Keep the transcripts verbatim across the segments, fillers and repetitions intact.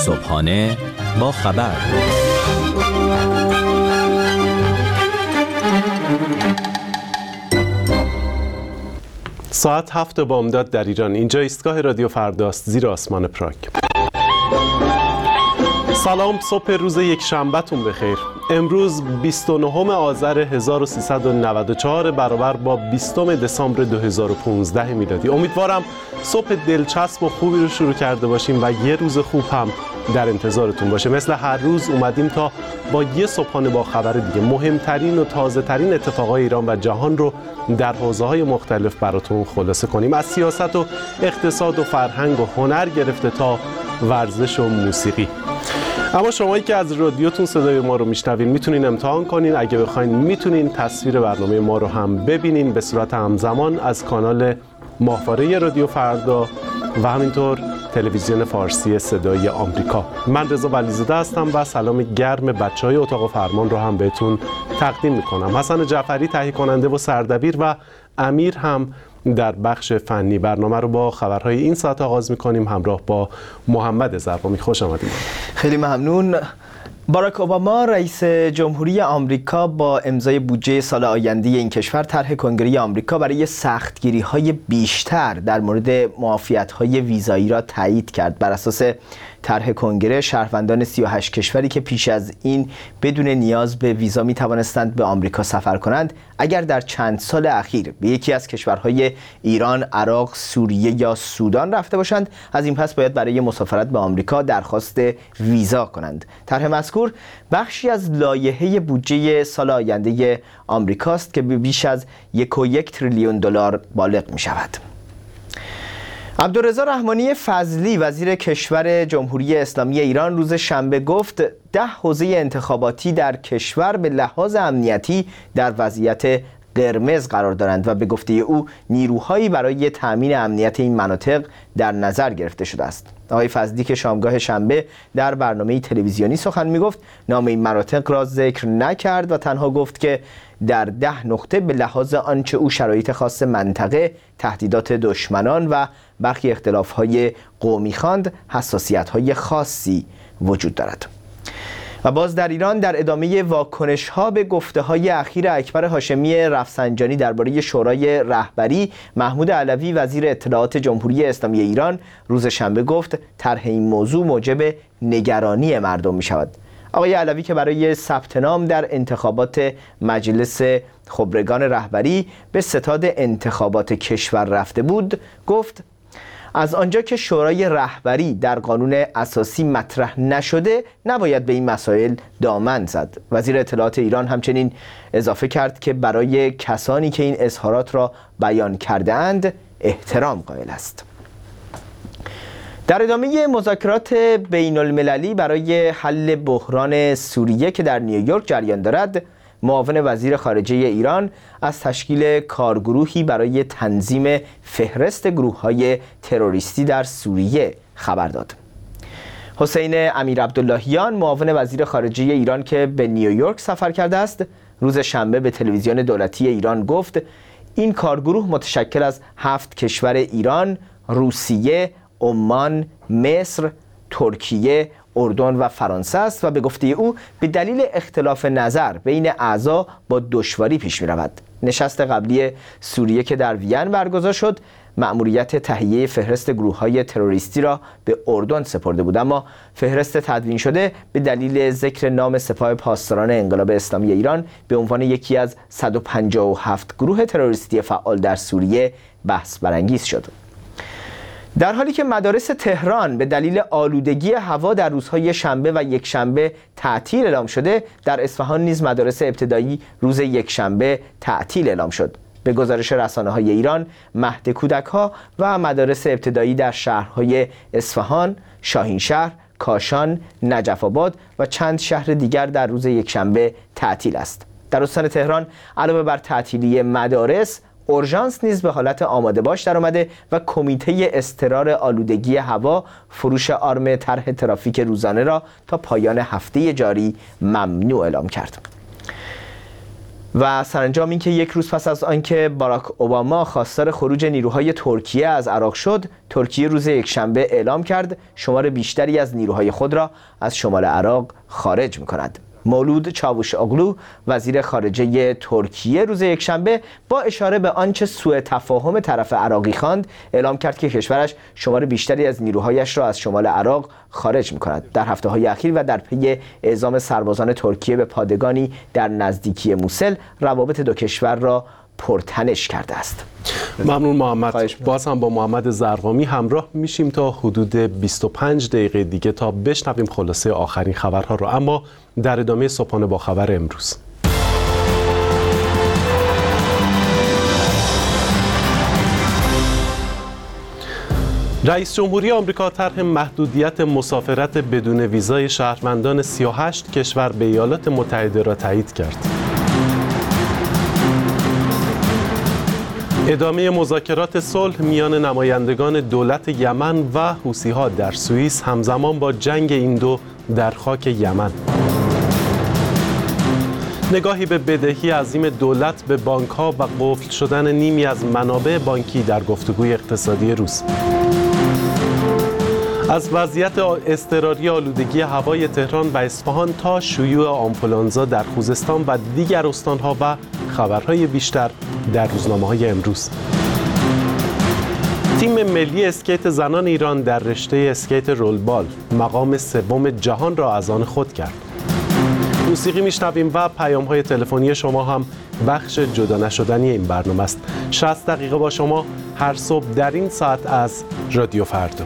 صبحانه با خبر. ساعت هفت بامداد در ایران. اینجا ایستگاه رادیو فرداست، زیر آسمان پراگ. سلام، صبح روز یک شنبه‌تون بخیر. امروز بیست و نهم آذر هزار و سیصد و نود و چهار برابر با بیستم دسامبر دو هزار و پانزده میلادی. امیدوارم صبح دلچسب و خوبی رو شروع کرده باشیم و یه روز خوب هم در انتظارتون باشه. مثل هر روز اومدیم تا با یه صبحانه با خبر دیگه مهمترین و تازه ترین اتفاقای ایران و جهان رو در حوزه‌های مختلف براتون خلاصه کنیم، از سیاست و اقتصاد و فرهنگ و هنر گرفته تا ورزش و موسیقی. اما شمایی که از رادیوتون صدای ما رو میشنوین میتونین امتحان کنین. اگه بخواین میتونین تصویر برنامه ما رو هم ببینین به صورت همزمان از کانال ماهواره رادیو فردا و همینطور تلویزیون فارسی صدای آمریکا. من رضا ولیزاده هستم و سلام گرم بچهای اتاق فرمان رو هم بهتون تقدیم میکنم. حسن جعفری تهیه کننده و سردبیر و امیر هم در بخش فنی. برنامه رو با خبرهای این ساعت آغاز میکنیم همراه با محمد ضربامی. خوش آمدید. خیلی ممنون. باراک اوباما رئیس جمهوری آمریکا با امضای بودجه سال آینده این کشور طرح کنگره آمریکا برای سختگیری‌های بیشتر در مورد معافیت‌های ویزایی را تایید کرد. بر اساس طرح کنگره شهروندان سی و هشت کشوری که پیش از این بدون نیاز به ویزا می توانستند به آمریکا سفر کنند، اگر در چند سال اخیر به یکی از کشورهای ایران، عراق، سوریه یا سودان رفته باشند، از این پس باید برای مسافرت به آمریکا درخواست ویزا کنند. طرح مذکور بخشی از لایحه بودجه سال آینده آمریکاست که به بیش از یک و یک تریلیون دلار بالغ می شود. عبدالرضا رحمانی فضلی وزیر کشور جمهوری اسلامی ایران روز شنبه گفت ده حوزه انتخاباتی در کشور به لحاظ امنیتی در وضعیت قرمز قرار دارند و به گفته او نیروهایی برای تأمین امنیت این مناطق در نظر گرفته شده است. آقای فضلی که شامگاه شنبه در برنامه تلویزیونی سخن میگفت، نام این مناطق را ذکر نکرد و تنها گفت که در ده نقطه به لحاظ آنچه او شرایط خاص منطقه، تهدیدات دشمنان و برخی اختلاف‌های قومی خواند، حساسیت‌های خاصی وجود دارد. و باز در ایران در ادامه واکنش‌ها به گفته‌های اخیر اکبر هاشمی رفسنجانی درباره شورای رهبری، محمود علوی وزیر اطلاعات جمهوری اسلامی ایران روز شنبه گفت طرح این موضوع موجب نگرانی مردم می‌شود. آقای علوی که برای ثبت نام در انتخابات مجلس خبرگان رهبری به ستاد انتخابات کشور رفته بود، گفت از آنجا که شورای رهبری در قانون اساسی مطرح نشده نباید به این مسائل دامن زد. وزیر اطلاعات ایران همچنین اضافه کرد که برای کسانی که این اظهارات را بیان کرده اند احترام قائل است. در ادامه مذاکرات بین المللی برای حل بحران سوریه که در نیویورک جریان دارد، معاون وزیر خارجه ایران از تشکیل کارگروهی برای تنظیم فهرست گروه‌های تروریستی در سوریه خبر داد. حسین امیر عبداللهیان معاون وزیر خارجه ایران که به نیویورک سفر کرده است، روز شنبه به تلویزیون دولتی ایران گفت این کارگروه متشکل از هفت کشور ایران، روسیه، عمان، مصر، ترکیه، اردن و فرانسه است و به گفته او به دلیل اختلاف نظر بین اعضا با دشواری پیش می رود. نشست قبلی سوریه که در وین برگزار شد، مأموریت تهیه فهرست گروه‌های تروریستی را به اردن سپرده بود، اما فهرست تدوین شده به دلیل ذکر نام سپاه پاسداران انقلاب اسلامی ایران به عنوان یکی از صد و پنجاه و هفت گروه تروریستی فعال در سوریه بحث برانگیز شد. در حالی که مدارس تهران به دلیل آلودگی هوا در روزهای شنبه و یکشنبه تعطیل اعلام شده، در اصفهان نیز مدارس ابتدایی روز یکشنبه تعطیل اعلام شد. به گزارش رسانه‌های ایران، مهد کودک‌ها و مدارس ابتدایی در شهرهای اصفهان، شاهینشهر، کاشان، نجف آباد و چند شهر دیگر در روز یکشنبه تعطیل است. در استان تهران علاوه بر تعطیلی مدارس، اورژانس نیز به حالت آماده باش در آمده و کمیته اضطرار آلودگی هوا فروش آرم طرح ترافیک روزانه را تا پایان هفته جاری ممنوع اعلام کرد. و سرانجام اینکه یک روز پس از آنکه باراک اوباما خواستار خروج نیروهای ترکیه از عراق شد، ترکیه روز یکشنبه اعلام کرد شمار بیشتری از نیروهای خود را از شمال عراق خارج می‌کند. مولود چاوشاغلو وزیر خارجه ترکیه روز یکشنبه با اشاره به آنچه سوء تفاهم طرف عراقی خواند اعلام کرد که کشورش شمار بیشتری از نیروهایش را از شمال عراق خارج می‌کند. در هفته‌های اخیر و در پی اعزام سربازان ترکیه به پادگانی در نزدیکی موسل، روابط دو کشور را پرتنش کرده است. ممنون محمد. باز هم با محمد زرقامی همراه میشیم تا حدود بیست و پنج دقیقه دیگه تا بشنویم خلاصه آخرین خبرها رو، اما در ادامه صبحانه با خبر امروز. رئیس جمهوری آمریکا طرح محدودیت مسافرت بدون ویزای شهروندان سی و هشت کشور به ایالات متحده را تایید کرد. ادامه مذاکرات صلح میان نمایندگان دولت یمن و حوثی‌ها در سوئیس همزمان با جنگ این دو در خاک یمن. نگاهی به بدهی عظیم دولت به بانک‌ها و قفل شدن نیمی از منابع بانکی در گفتگوی اقتصادی روز. از وضعیت اضطراری آلودگی هوای تهران و اصفهان تا شیوع آنفولانزا در خوزستان و دیگر استان‌ها و خبرهای بیشتر در روزنامه‌های امروز. تیم ملی اسکیت زنان ایران در رشته اسکیت رولبال مقام سوم جهان را از آن خود کرد. موسیقی میشنویم و پیام‌های تلفنی شما هم بخش جدا نشدنی این برنامه است. شصت دقیقه با شما هر صبح در این ساعت از رادیو فردا.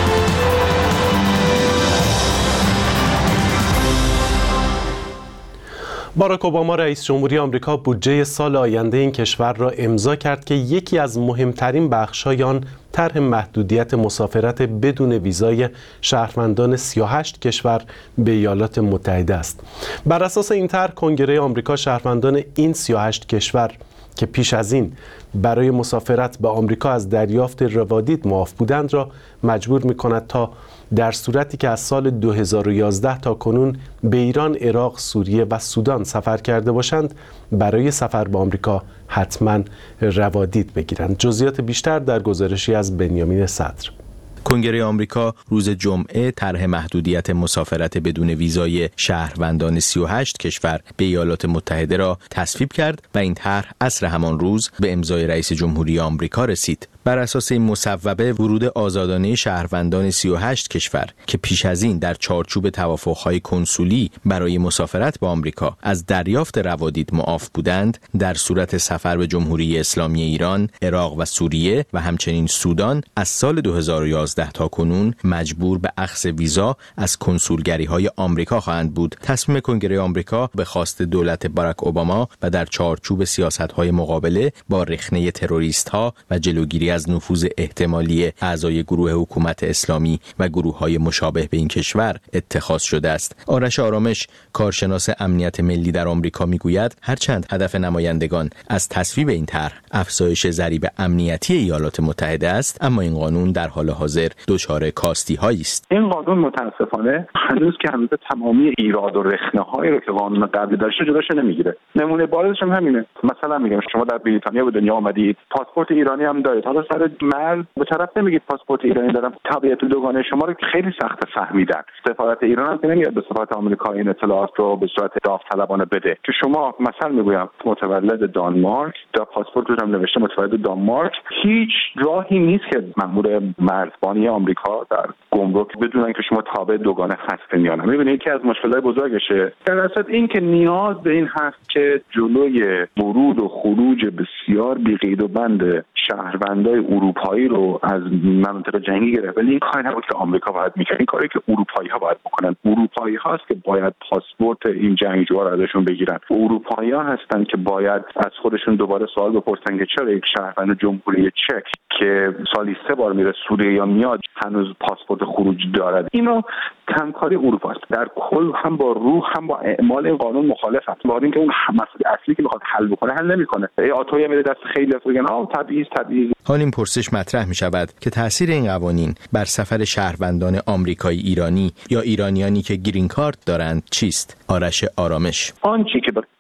باراک اوباما رئیس جمهوری آمریکا بودجه سال آینده این کشور را امضا کرد که یکی از مهمترین بخش‌های آن طرح محدودیت مسافرت بدون ویزای شهروندان سی و هشت کشور به ایالات متحده است. بر اساس این طرح کنگره آمریکا شهروندان این سی و هشت کشور که پیش از این برای مسافرت به آمریکا از دریافت روادید معاف بودند را مجبور می‌کند تا در صورتی که از سال دو هزار و یازده تا کنون به ایران، عراق، سوریه و سودان سفر کرده باشند برای سفر به آمریکا حتما روادید بگیرند. جزئیات بیشتر در گزارشی از بنیامین صدر. کنگره آمریکا روز جمعه طرح محدودیت مسافرت بدون ویزای شهروندان سی و هشت کشور به ایالات متحده را تصویب کرد و این طرح عصر همان روز به امضای رئیس جمهوری آمریکا رسید. بر اساس این مصوبه ورود آزادانه شهروندان سی و هشت کشور که پیش از این در چارچوب توافق‌های کنسولی برای مسافرت به آمریکا از دریافت روادید معاف بودند، در صورت سفر به جمهوری اسلامی ایران، عراق و سوریه و همچنین سودان از سال دو هزار و یازده تا کنون مجبور به اخذ ویزا از کنسولگری‌های آمریکا خواهند بود. تصمیم کنگره آمریکا به خواست دولت باراک اوباما و در چارچوب سیاست‌های مقابله با رخنه تروریست‌ها و جلوگیری از نفوذ احتمالی اعضای گروه حکومت اسلامی و گروه‌های مشابه به این کشور اتخاذ شده است. آرش آرامش، کارشناس امنیت ملی در آمریکا میگوید هرچند هدف نمایندگان از تصویب این طرح افزایش ضریب امنیتی ایالات متحده است، اما این قانون در حال حاضر دچار کاستی‌هایی است. این قانون متاسفانه هنوز که هنوز تمامی ایراد و رخنه‌هایی رو که قانون قبلی داشته جلوش نمیگیره. نمونه بارزش هم همینه. مثلا میگم شما در بریتانیا به دنیا آمدید، پاسپورت ایرانی هم دارید، حالا سر مرز به طرف نمیگید پاسپورت ایرانی دارم، طبیعت دوگانه شما رو خیلی سخت فهمیدن. سفارت ایران هم نمیاد به سفارت آمریکا این اطلاعات رو به صورت داوطلبانه بده که شما مثلا میگویم متولد دانمارک، در پاسپورت هم نوشته متولد دانمارک، هیچ راهی نیست که مأمور مرزبانی آمریکا در گمرک بدونن که شما تابع دوگانه هستین یا نه. میبینید یکی از مشکلات بزرگشه در اصل این که نیاز به این هست که جلوی ورود و خروج بسیار بی‌قید و بند شهروندای اروپایی رو از مناطق جنگی گرفت، ولی این کاری نبود که آمریکا باید میکنه، این کاری که اروپایی ها باید بکنن. اروپایی هاست که باید پاسپورت این جنگجوها رو ازشون بگیرن. اروپایی ها هستن که باید از خودشون دوباره سوال بپرسن که چرا یک شهروند جمهوری چک که سالی سه بار میره سوریه یا میاد هنوز پاسپورت خروج دارد. اینو همکاری اروپا است. در کل هم با روح هم با اعمال این قانون مخالف است. با اینکه اون مسئله اصلی که میخواد حل بکنه حل نمیکنه. ای آتوی میره دست خیلی از میگن آ تبعیض تبعیض. حال این پرسش مطرح می شود که تأثیر این قوانین بر سفر شهروندان آمریکایی ایرانی یا ایرانیانی که گرین کارت دارند چیست؟ آرش آرامش. آنچه که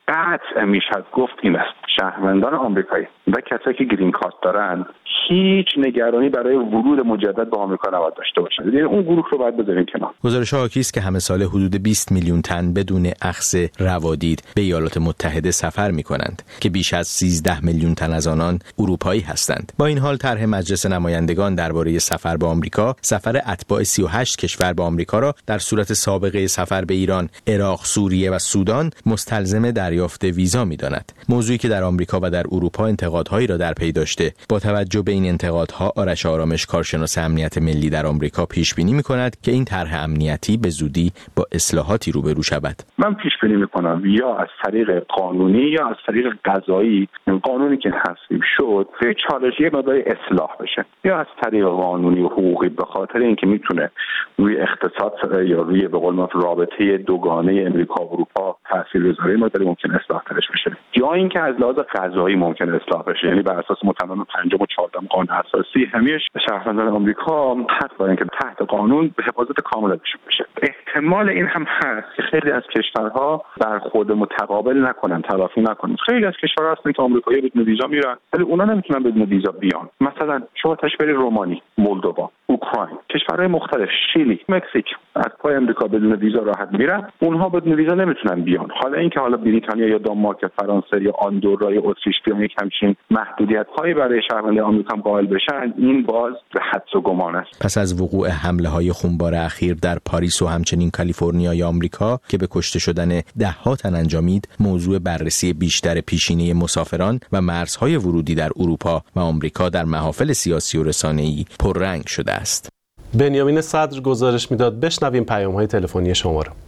قطع میشد گفت این است: شهروندان آمریکایی و کسایی که گرین کارت دارن هیچ نگرانی برای ورود مجدد به آمریکا نباید داشته باشن. یعنی اون گروه رو باید بذاریم کنار. گزارش حاکی است که همه سال حدود بیست میلیون تن بدون اخذ روادید به ایالات متحده سفر می‌کنند که بیش از سیزده میلیون تن از آنان اروپایی هستند. با این حال طرح مجلس نمایندگان درباره سفر به آمریکا، سفر اتباع سی و هشت کشور به آمریکا را در صورت سابقه سفر به ایران، عراق، سوریه و سودان مستلزم دریافت ویزا می‌داند. موضوعی که در آمریکا و در اروپا انتقادهایی را در پی داشته. با توجه به این انتقادها، آرش آرامش، کارشناس امنیت ملی در آمریکا، پیش بینی می‌کند که این طرح امنیتی به زودی با اصلاحاتی روبرو شود. من پیش بینی می‌کنم یا از طریق قانونی یا از طریق قضایی، این قانونی که تصویب شد به چالشی مقدار اصلاح بشه، یا از طریق قانونی و حقوقی به خاطر اینکه میتونه روی اقتصاد یا روی به قول معروف رابطه دوگانه امریکا و اروپا تاثیر بذاره، مقداری ممکن اصلاح ترش بشه، یا اینکه از لحاظ قضایی ممکن اصلاح بشه، یعنی بر اساس متن پنجم و چهاردهم قانون اساسی همیشه شهروندان آمریکا حق دارن که تحت قانون به حفاظت کامل ازشون بشه. احتمال این هم هست که خیلی از کشورها برخورد متقابل نکنن، تلافی نکنن. خیلی از کشورها هستن که آمریکایی‌ها بدون ویزا میرن ولی اونا نمیتونن بدون ویزا بیان. مثلا شما تشبیه رومانی، مولدووا، اوکراین، کشورهای مختلف، شیلی، مکزیک از پای آمریکا بدون ویزا راحت میرن، اونها بدون ویزا نمیتونن بیان. حالا اینکه حالا بریتانیا یا دانمارک یا فرانسه یا آندورا یا اتریش بیان یک همچین محدودیت‌هایی برای شهروندان آمریکا قائل بشن، این باز به حدس و گمان است. پس از وقوع حمله‌های خونبار اخیر در پاریس و همچنین کالیفرنیای آمریکا که به کشته شدن ده‌ها تن انجامید، موضوع بررسی بیشتر پیشینه مسافران و مرزهای ورودی در اروپا و آمریکا در محافل سیاسی و رسانه‌ای پررنگ شده است. بنیامین صدر گزارش میداد. بشنویم پیام‌های تلفنی شما رو.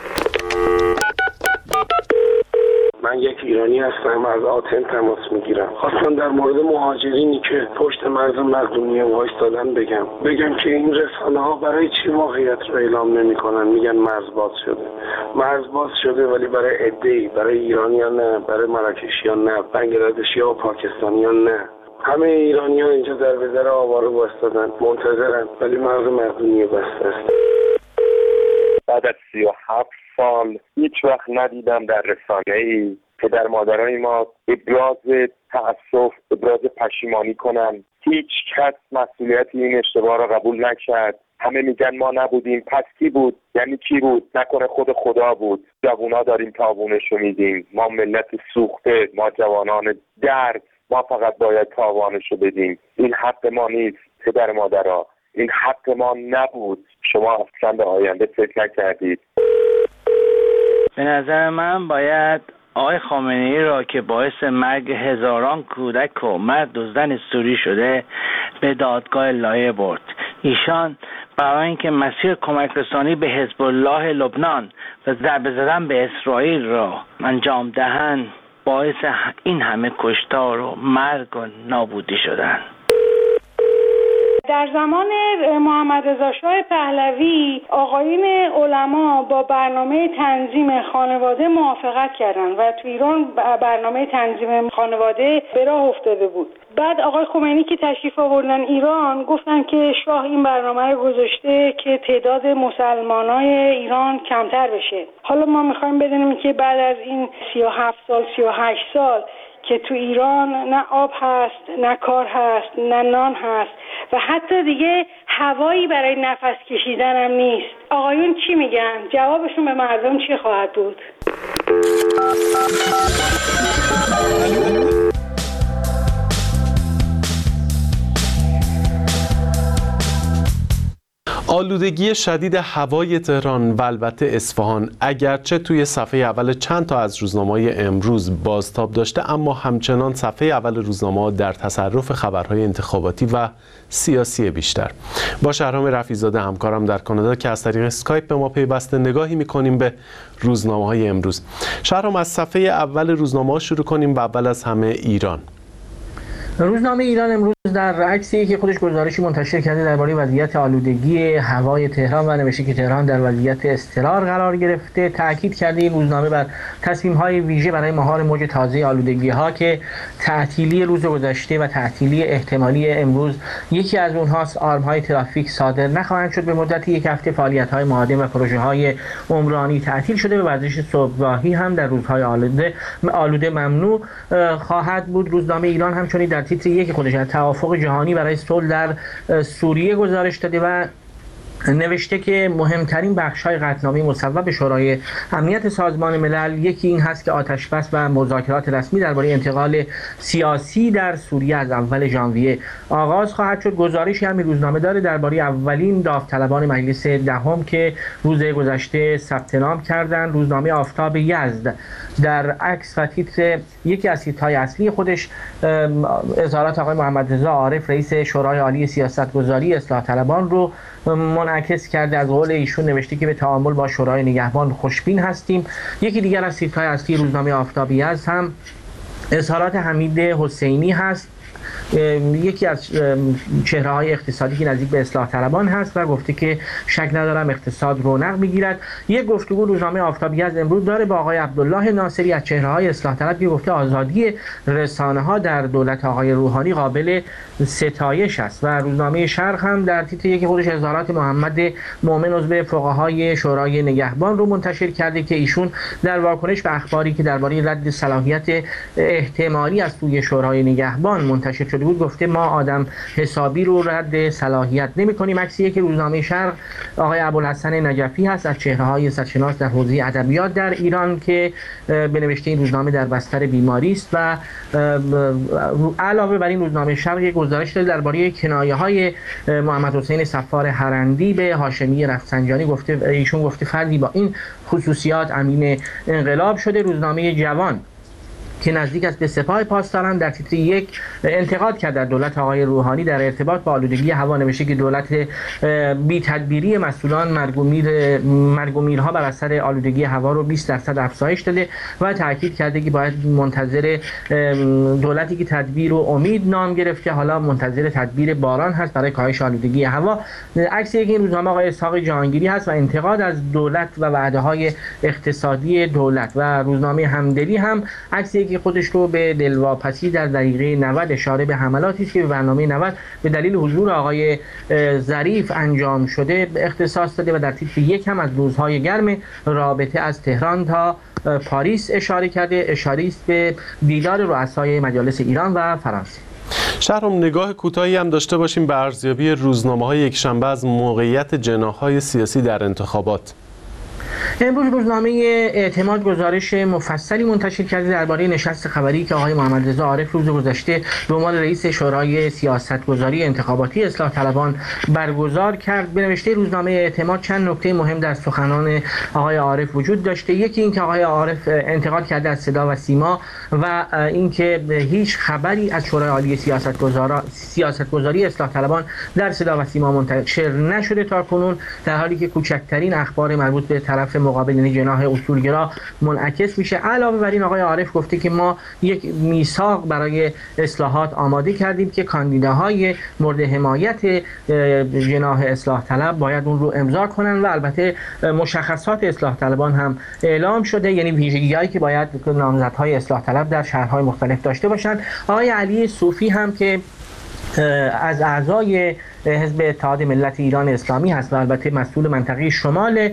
من یک ایرانی هستم، از آتن تماس میگیرم. خواستم در مورد مهاجرینی که پشت مرز مقدونیه وایستادن بگم بگم که این رسانه ها برای چی واقعیت رو اعلام نمیکنن؟ میگن مرز باز شده. مرز باز شده ولی برای عده‌ای، برای ایرانیان نه، برای مراکشیان نه، بنگلادشی‌ها و پاکستانیان نه. همه ایرانیان اینجا در وزر آواره وایستادن، منتظرن، ولی مرز مقدونیه بسته است. بعد از سی و هفت سال هیچ وقت ندیدم در رسانه‌ای پدر مادرای ما ابراز تأسف، ابراز پشیمانی کنن. هیچ کس مسئولیت این اشتباه را قبول نکرد. همه میگن ما نبودیم، پس کی بود؟ یعنی کی بود؟ نکنه خود خدا بود. جوونا داریم تاوانشو میدیم، ما ملت سوخته، ما جوانان درد، ما فقط باید تاوانشو بدیم. این حق ما نیست پدر مادرها، این حق ما نبود. شما اصلا به آینده فکر نکردید. به نظر من باید آقای خامنه‌ای را که باعث مرگ هزاران کودک و مرد و زن سوری شده به دادگاه لایه برد. ایشان برای اینکه مسیر کمک رسانی به حزب الله لبنان و ضربه زدن به اسرائیل را انجام دهند، باعث این همه کشتار و مرگ و نابودی شدند. در زمان محمد رضا شاه پهلوی آقایون علما با برنامه تنظیم خانواده موافقت کردند و تو ایران برنامه تنظیم خانواده به راه افتاده بود. بعد آقای خمینی که تشریف آوردن ایران گفتن که شاه این برنامه رو گذاشته که تعداد مسلمانای ایران کمتر بشه. حالا ما میخوایم بدونیم که بعد از این سی و هفت سال سی و هشت سال که تو ایران نه آب هست، نه کار هست، نه نان هست و حتی دیگه هوایی برای نفس کشیدن هم نیست. آقایون چی میگن؟ جوابشون به مردم چی خواهد بود؟ آلودگی شدید هوای تهران و البته اصفهان اگرچه توی صفحه اول چند تا از روزنامه‌های امروز بازتاب داشته، اما همچنان صفحه اول روزنامه‌ها در تصرف خبرهای انتخاباتی و سیاسی بیشتر. با شهرام رفیع‌زاده همکارم در کانادا که از طریق اسکایپ به ما پیوسته نگاهی می‌کنیم به روزنامه‌های امروز. شهرام، از صفحه اول روزنامه‌ها شروع کنیم و اول از همه ایران. روزنامه ایران امروز امروز در عکسی که خودش گزارشی منتشر کرده درباره وضعیت آلودگی هوای تهران و نوشته که تهران در وضعیت اضطرار قرار گرفته، تاکید کرده این روزنامه بر تصمیم‌های ویژه برای مهار موج تازه آلودگی‌ها که تعطیلی روز گذشته و تعطیلی احتمالی امروز یکی از اونهاست، آرم‌های ترافیک صادر نخواهند شد. به مدت یک هفته فعالیت‌های معادن و پروژه‌های عمرانی تعطیل شده و ورزش صبحگاهی هم در روزهای آلوده آلوده ممنوع خواهد بود. روزنامه ایران همچنین در تیتر یک خودش از توافق جهانی برای صلح در سوریه گزارش داده و نوشته که مهمترین بخش‌های قطعنامه مصوب شورای امنیت سازمان ملل یکی این هست که آتش‌بس و مذاکرات رسمی درباره انتقال سیاسی در سوریه از اول ژانویه آغاز خواهد شد. گزارشی هم روزنامه داره درباره اولین داوطلبان مجلس دهم که روز گذشته ثبت نام کردند. روزنامه آفتاب یزد در عکس و تیتر یکی از تیترهای اصلی خودش اظهارات آقای محمد رضا عارف رئیس شورای عالی سیاستگذاری اصلاح طلبان رو منعکس کرده. از قول ایشون نوشته که به تعامل با شورای نگهبان خوشبین هستیم. یکی دیگر از تیترهای اصلی روزنامه آفتابی است هم اظهارات حمید حسینی هست، یکی از چهره‌های اقتصادی که نزدیک به اصلاح طلبان هست و گفته که شک ندارم اقتصاد رونق می‌گیرد. یک گفتگو روزنامه آفتابی از امروز داره با آقای عبدالله ناصری از چهره‌های اصلاح طلب که گفته آزادی رسانه‌ها در دولت آقای روحانی قابل ستایش است. و روزنامه شرق هم در تیتر یک خودش اظهارات محمد مومن عضو فقهای شورای نگهبان رو منتشر کرده که ایشون در واکنش به اخباری که درباره رد صلاحیت احتمالی از سوی شورای نگهبان منتشر شده بود گفته ما آدم حسابی رو رد صلاحیت نمی‌کنیم. عکسی که روزنامه شرق آقای ابوالحسن نجفی هست از چهره‌های سرشناس در حوزه ادبیات در ایران که به نوشته این روزنامه در بستر بیماری است. و علاوه بر این روزنامه شرق یک گزارش داده درباره کنایه‌های محمد حسین صفار هرندی به هاشمی رفسنجانی، گفته ایشون گفته فردی با این خصوصیات امین انقلاب شده. روزنامه جوان که نزدیک است به سپاه پاسداران در تیتر یک انتقاد کرد در دولت آقای روحانی در ارتباط با آلودگی هوا، نوشته که دولت بی تدبیری مسئولان مرگ و میر مرگ و میرها بر اثر آلودگی هوا رو بیست درصد افزایش داده و تاکید کرده که باید منتظر دولتی که تدبیر و امید نام گرفته حالا منتظر تدبیر باران هست برای کاهش آلودگی هوا. عکس این روزنامه آقای اسحاق جهانگیری هست و انتقاد از دولت و وعده‌های اقتصادی دولت. و روزنامه همدلی هم عکس خودش رو به دلواپسی در دقیقه نود اشاره به حملاتی که به برنامه نود به دلیل حضور آقای ظریف انجام شده اختصاص داده و در تیتر یک هم از روزهای گرم رابطه از تهران تا پاریس اشاره کرده. اشاره است به دیدار رؤسای مجالس ایران و فرانسه. شهرام نگاه کوتاهی هم داشته باشیم به ارزیابی روزنامه‌های یکشنبه از موقعیت جناح‌های سیاسی در انتخابات. امروز روزنامه اعتماد گزارش مفصلی منتشر کرده درباره نشست خبری که آقای محمد رضا عارف روز گذشته به عنوان رئیس شورای سیاستگذاری انتخاباتی اصلاح طلبان برگزار کرد. به نوشته روزنامه اعتماد چند نکته مهم در سخنان آقای عارف وجود داشته. یکی اینکه آقای عارف انتقاد کرده از صدا و سیما و اینکه هیچ خبری از شورای عالی سیاستگذاری اصلاح طلبان در صدا و سیما منتشر نشده تا کنون، در حالی که کوچکترین اخبار مربوط به طرف مقابل یعنی جناح اصولگرا منعکس میشه. علاوه بر این آقای عارف گفته که ما یک میثاق برای اصلاحات آماده کردیم که کاندیداهای مورد حمایت جناح اصلاح طلب باید اون رو امضا کنن و البته مشخصات اصلاح طلبان هم اعلام شده، یعنی ویژگی‌هایی که باید نامزدهای اصلاح طلب در شهرهای مختلف داشته باشند. آقای علی صوفی هم که از اعضای حزب اتحاد ملت ایران اسلامی هست و البته مسئول منطقه شمال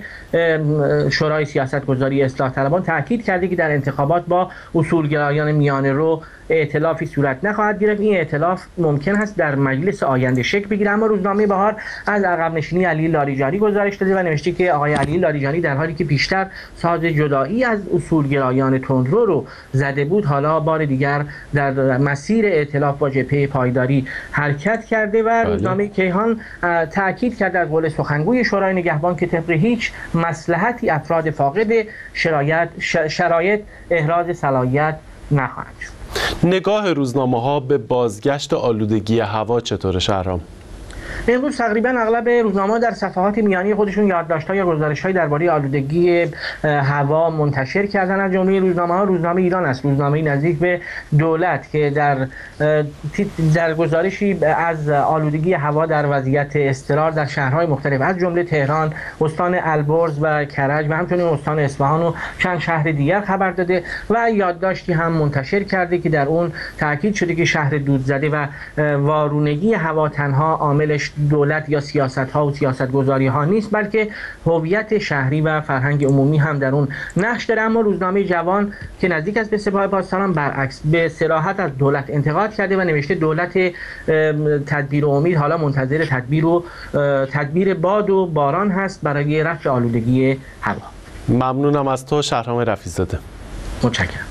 شورای سیاستگذاری اصلاح طلبان تاکید کرده که در انتخابات با اصولگرایان میانه رو ائتلافی صورت نخواهد گرفت. این ائتلاف ممکن است در مجلس آینده شکل بگیره. اما روزنامه بهار از عقب نشینی علی لاریجانی گزارش داده و نوشته که آقای علی لاریجانی در حالی که پیشتر ساز جدایی از اصولگرایان تندرو رو زده بود، حالا بار دیگر در مسیر ائتلاف با جبهه پایداری حرکت کرده. و روزنامه کیهان تاکید کرده از قول سخنگوی شورای نگهبان که طبق هیچ مصلحتی افراد فاقد شرایط شرایط احراز صلاحیت نخواهند شد. نگاه روزنامه‌ها به بازگشت آلودگی هوا چطور شهرام؟ امروز تقریبا اغلب روزنامه‌ها در صفحات میانی خودشون یادداشت‌ها یا گزارش‌های درباره آلودگی هوا منتشر کردن. از جمله روزنامه‌ها روزنامه ایران است، روزنامه نزدیک به دولت که در در گزارشی از آلودگی هوا در وضعیت اضطرار در شهرهای مختلف از جمله تهران، استان البرز و کرج و همچنین استان اصفهان و چند شهر دیگر خبر داده و یادداشتی هم منتشر کرده که در اون تاکید شده که شهر دودزده و وارونگی هوا تنها عاملش دولت یا سیاست‌ها و سیاست‌گذاری‌ها نیست، بلکه هویت شهری و فرهنگ عمومی هم در اون نقش داره. اما روزنامه جوان که نزدیک است به سپاه پاسداران برعکس به صراحت از دولت انتقاد کرده و نوشته دولت تدبیر و امید حالا منتظر تدبیر و تدبیر باد و باران هست برای رفع آلودگی هوا. ممنونم از تو شهرام رفیع‌زاده. متشکرم.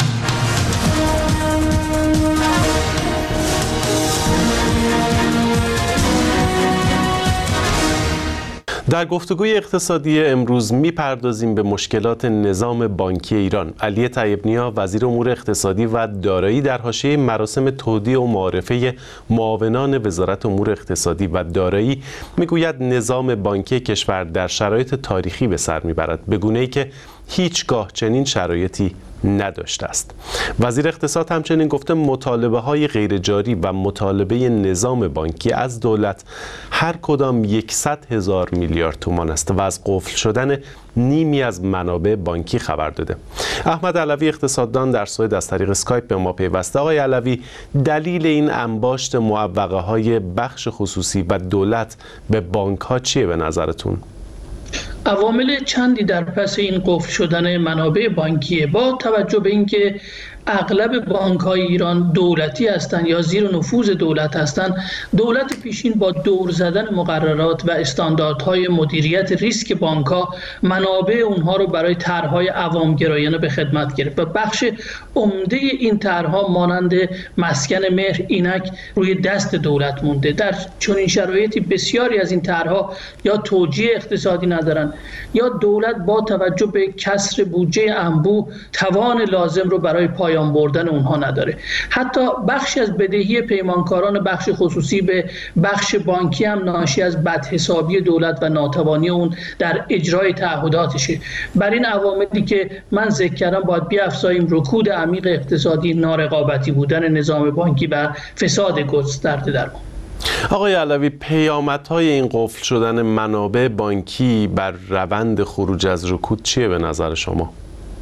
در گفتگوی اقتصادی امروز میپردازیم به مشکلات نظام بانکی ایران. علی طیب‌نیا وزیر امور اقتصادی و دارایی در حاشیه مراسم تودیع و معارفه معاونان وزارت امور اقتصادی و دارایی میگوید نظام بانکی کشور در شرایط تاریخی به سر میبرد، به گونه‌ای که هیچگاه چنین شرایطی نداشته است. وزیر اقتصاد همچنین گفته مطالبه های غیر جاری و مطالبه نظام بانکی از دولت هر کدام صد هزار میلیارد تومان است و از قفل شدن نیمی از منابع بانکی خبر داده. احمد علوی اقتصاددان در سوئد از طریق اسکایپ به ما پیوسته. آقای علوی، دلیل این انباشت معوقه های بخش خصوصی و دولت به بانک ها چیه به نظرتون؟ عوامل چندی در پس این قفل شدن منابع بانکیه. با توجه به اینکه اغلب بانک‌های ایران دولتی هستند یا زیر نفوذ دولت هستند، دولت پیشین با دور زدن مقررات و استانداردهای مدیریت ریسک بانک‌ها منابع اونها رو برای طرح‌های عوام‌گرایانه به خدمت گرفت و بخش عمده این طرح‌ها مانند مسکن مهر اینک روی دست دولت مونده. در چنین شرایطی بسیاری از این طرح‌ها یا توجیه اقتصادی ندارن یا دولت با توجه به کسر بودجه انبوه توان لازم رو برای پایان بردن اونها نداره. حتی بخشی از بدهی پیمانکاران بخش خصوصی به بخش بانکی هم ناشی از بدحسابی دولت و ناتوانی اون در اجرای تعهداتشه. بر این عواملی که من ذکر کردم باید بیافزاییم رکود عمیق اقتصادی، نارقابتی بودن نظام بانکی و فساد گسترده در اون. آقای علوی، پیامدهای این قفل شدن منابع بانکی بر روند خروج از رکود چیه به نظر شما؟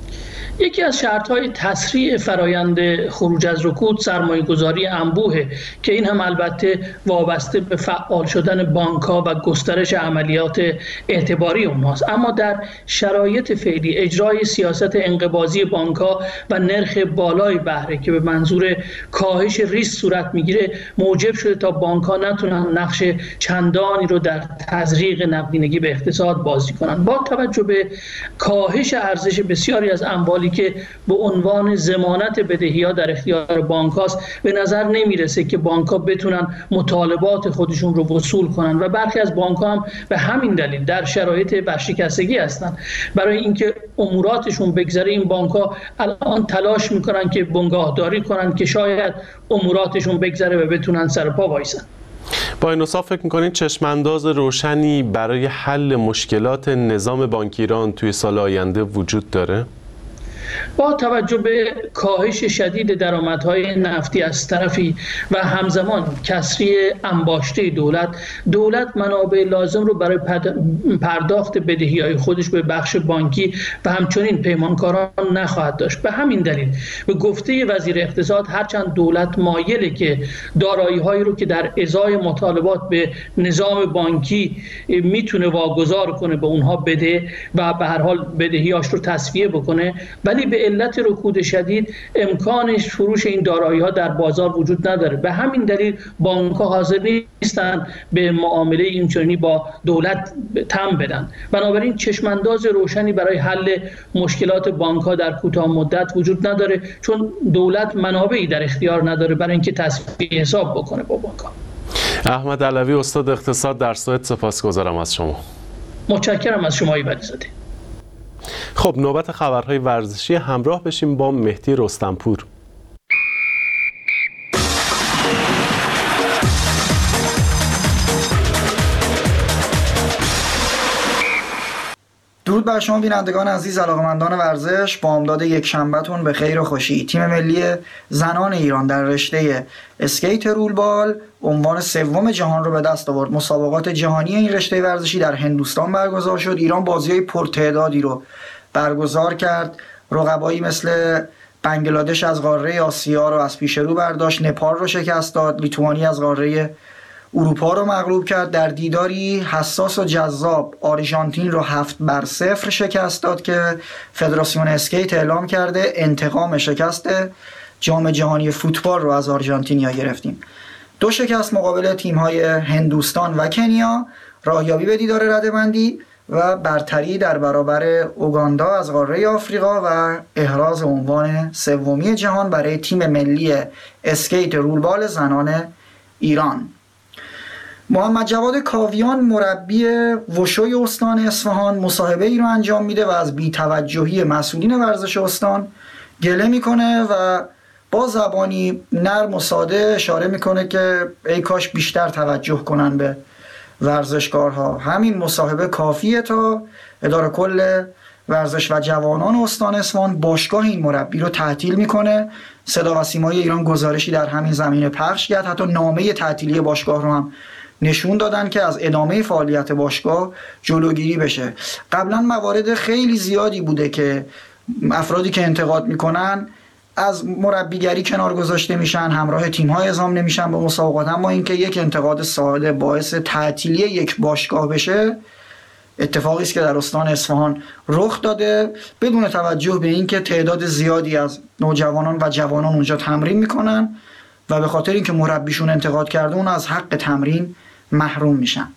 یکی از شرط‌های تسریع فرایند خروج از رکود سرمایه‌گذاری انبوهه که این هم البته وابسته به فعال شدن بانک‌ها و گسترش عملیات اعتباری اونهاست. اما در شرایط فعلی اجرای سیاست انقباضی بانک‌ها و نرخ بالای بهره که به منظور کاهش ریسک صورت میگیره موجب شده تا بانک‌ها نتونن نقش چندانی رو در تزریق نقدینگی به اقتصاد بازی کنن. با توجه به کاهش ارزش بسیاری از اموالی که به عنوان ضمانت بدهی‌ها در اختیار بانک‌هاست، به نظر نمیرسه که بانک‌ها بتونن مطالبات خودشون رو وصول کنن و برخی از بانک‌ها هم به همین دلیل در شرایط ورشکستگی هستن. برای اینکه اموراتشون بگذره این بانک‌ها الان تلاش میکنن که بنگاهداری کنن که شاید اموراتشون بگذره و بتونن سر پا وایسن. با این حساب فکر می‌کنید چشم‌انداز روشنی برای حل مشکلات نظام بانکی ایران توی سال آینده وجود داره؟ با توجه به کاهش شدید درآمدهای نفتی از طرفی و همزمان کسری انباشته دولت، دولت منابع لازم رو برای پرداخت بدهی‌های خودش به بخش بانکی و همچنین پیمانکاران نخواهد داشت. به همین دلیل به گفته وزیر اقتصاد هرچند دولت مایله که دارایی‌هایی رو که در ازای مطالبات به نظام بانکی میتونه واگذار کنه به اونها بده و به هر حال بدهی‌هاش رو تسویه بکنه، ولی به علت رکود شدید امکان فروش این دارایی‌ها در بازار وجود نداره. به همین دلیل بانک‌ها حاضر نیستن به معامله اینچنینی با دولت تم بدن. بنابراین چشمانداز روشنی برای حل مشکلات بانک‌ها در کوتاه مدت وجود نداره، چون دولت منابعی در اختیار نداره برای اینکه تسویه حساب بکنه با بانک‌ها. احمد علوی استاد اقتصاد در سوئد، سپاسگزارم از شما. متشکرم از شما ایولی‌زاده. خب نوبت خبرهای ورزشی، همراه بشیم با مهدی رستمپور. بر شما بینندگان عزیز، علاقه‌مندان ورزش. بامداد یک شنبهتون به خیر و خوشی. تیم ملی زنان ایران در رشته اسکیت رولبال عنوان سوم جهان رو به دست آورد. مسابقات جهانی این رشته ورزشی در هندوستان برگزار شد. ایران بازی‌های پرتعدادی رو برگزار کرد. رقبایی مثل بنگلادش از قاره آسیا رو از پیش رو برداشت، نپال رو شکست داد، لیتوانی از قاره اروپا رو مغلوب کرد. در دیداری حساس و جذاب آرژانتین رو هفت بر صفر شکست داد که فدراسیون اسکیت اعلام کرده انتقام شکست جام جهانی فوتبال رو از آرژانتینیا گرفتیم. دو شکست مقابل تیم‌های هندوستان و کنیا، راهیابی به دیدار رده‌بندی و برتری در برابر اوگاندا از قاره آفریقا و احراز عنوان سومی جهان برای تیم ملی اسکیت رولبال زنان ایران. محمد جواد کاویان مربی وشوی استان اصفهان مصاحبه ای رو انجام میده و از بی‌توجهی مسئولین ورزش استان گله میکنه و با زبانی نرم و ساده اشاره میکنه که ای کاش بیشتر توجه کنن به ورزشکارها. همین مصاحبه کافیه تا اداره کل ورزش و جوانان استان اصفهان باشگاه این مربی رو تعطیل میکنه. صدا و سیمای ایران گزارشی در همین زمینه پخش کرد، حتی نامه تعطیلی باشگاه رو هم نشون دادن که از ادامه فعالیت باشگاه جلوگیری بشه. قبلا موارد خیلی زیادی بوده که افرادی که انتقاد میکنن از مربیگری کنار گذاشته میشن، همراه تیم‌ها اعزام نمیشن به مسابقات. اما اینکه یک انتقاد ساده باعث تعطیلی یک باشگاه بشه اتفاقی است که در استان اصفهان رخ داده، بدون توجه به اینکه تعداد زیادی از نوجوانان و جوانان اونجا تمرین میکنن و به خاطر اینکه مربیشون انتقاد کرده اون از حق تمرین محروم میشن.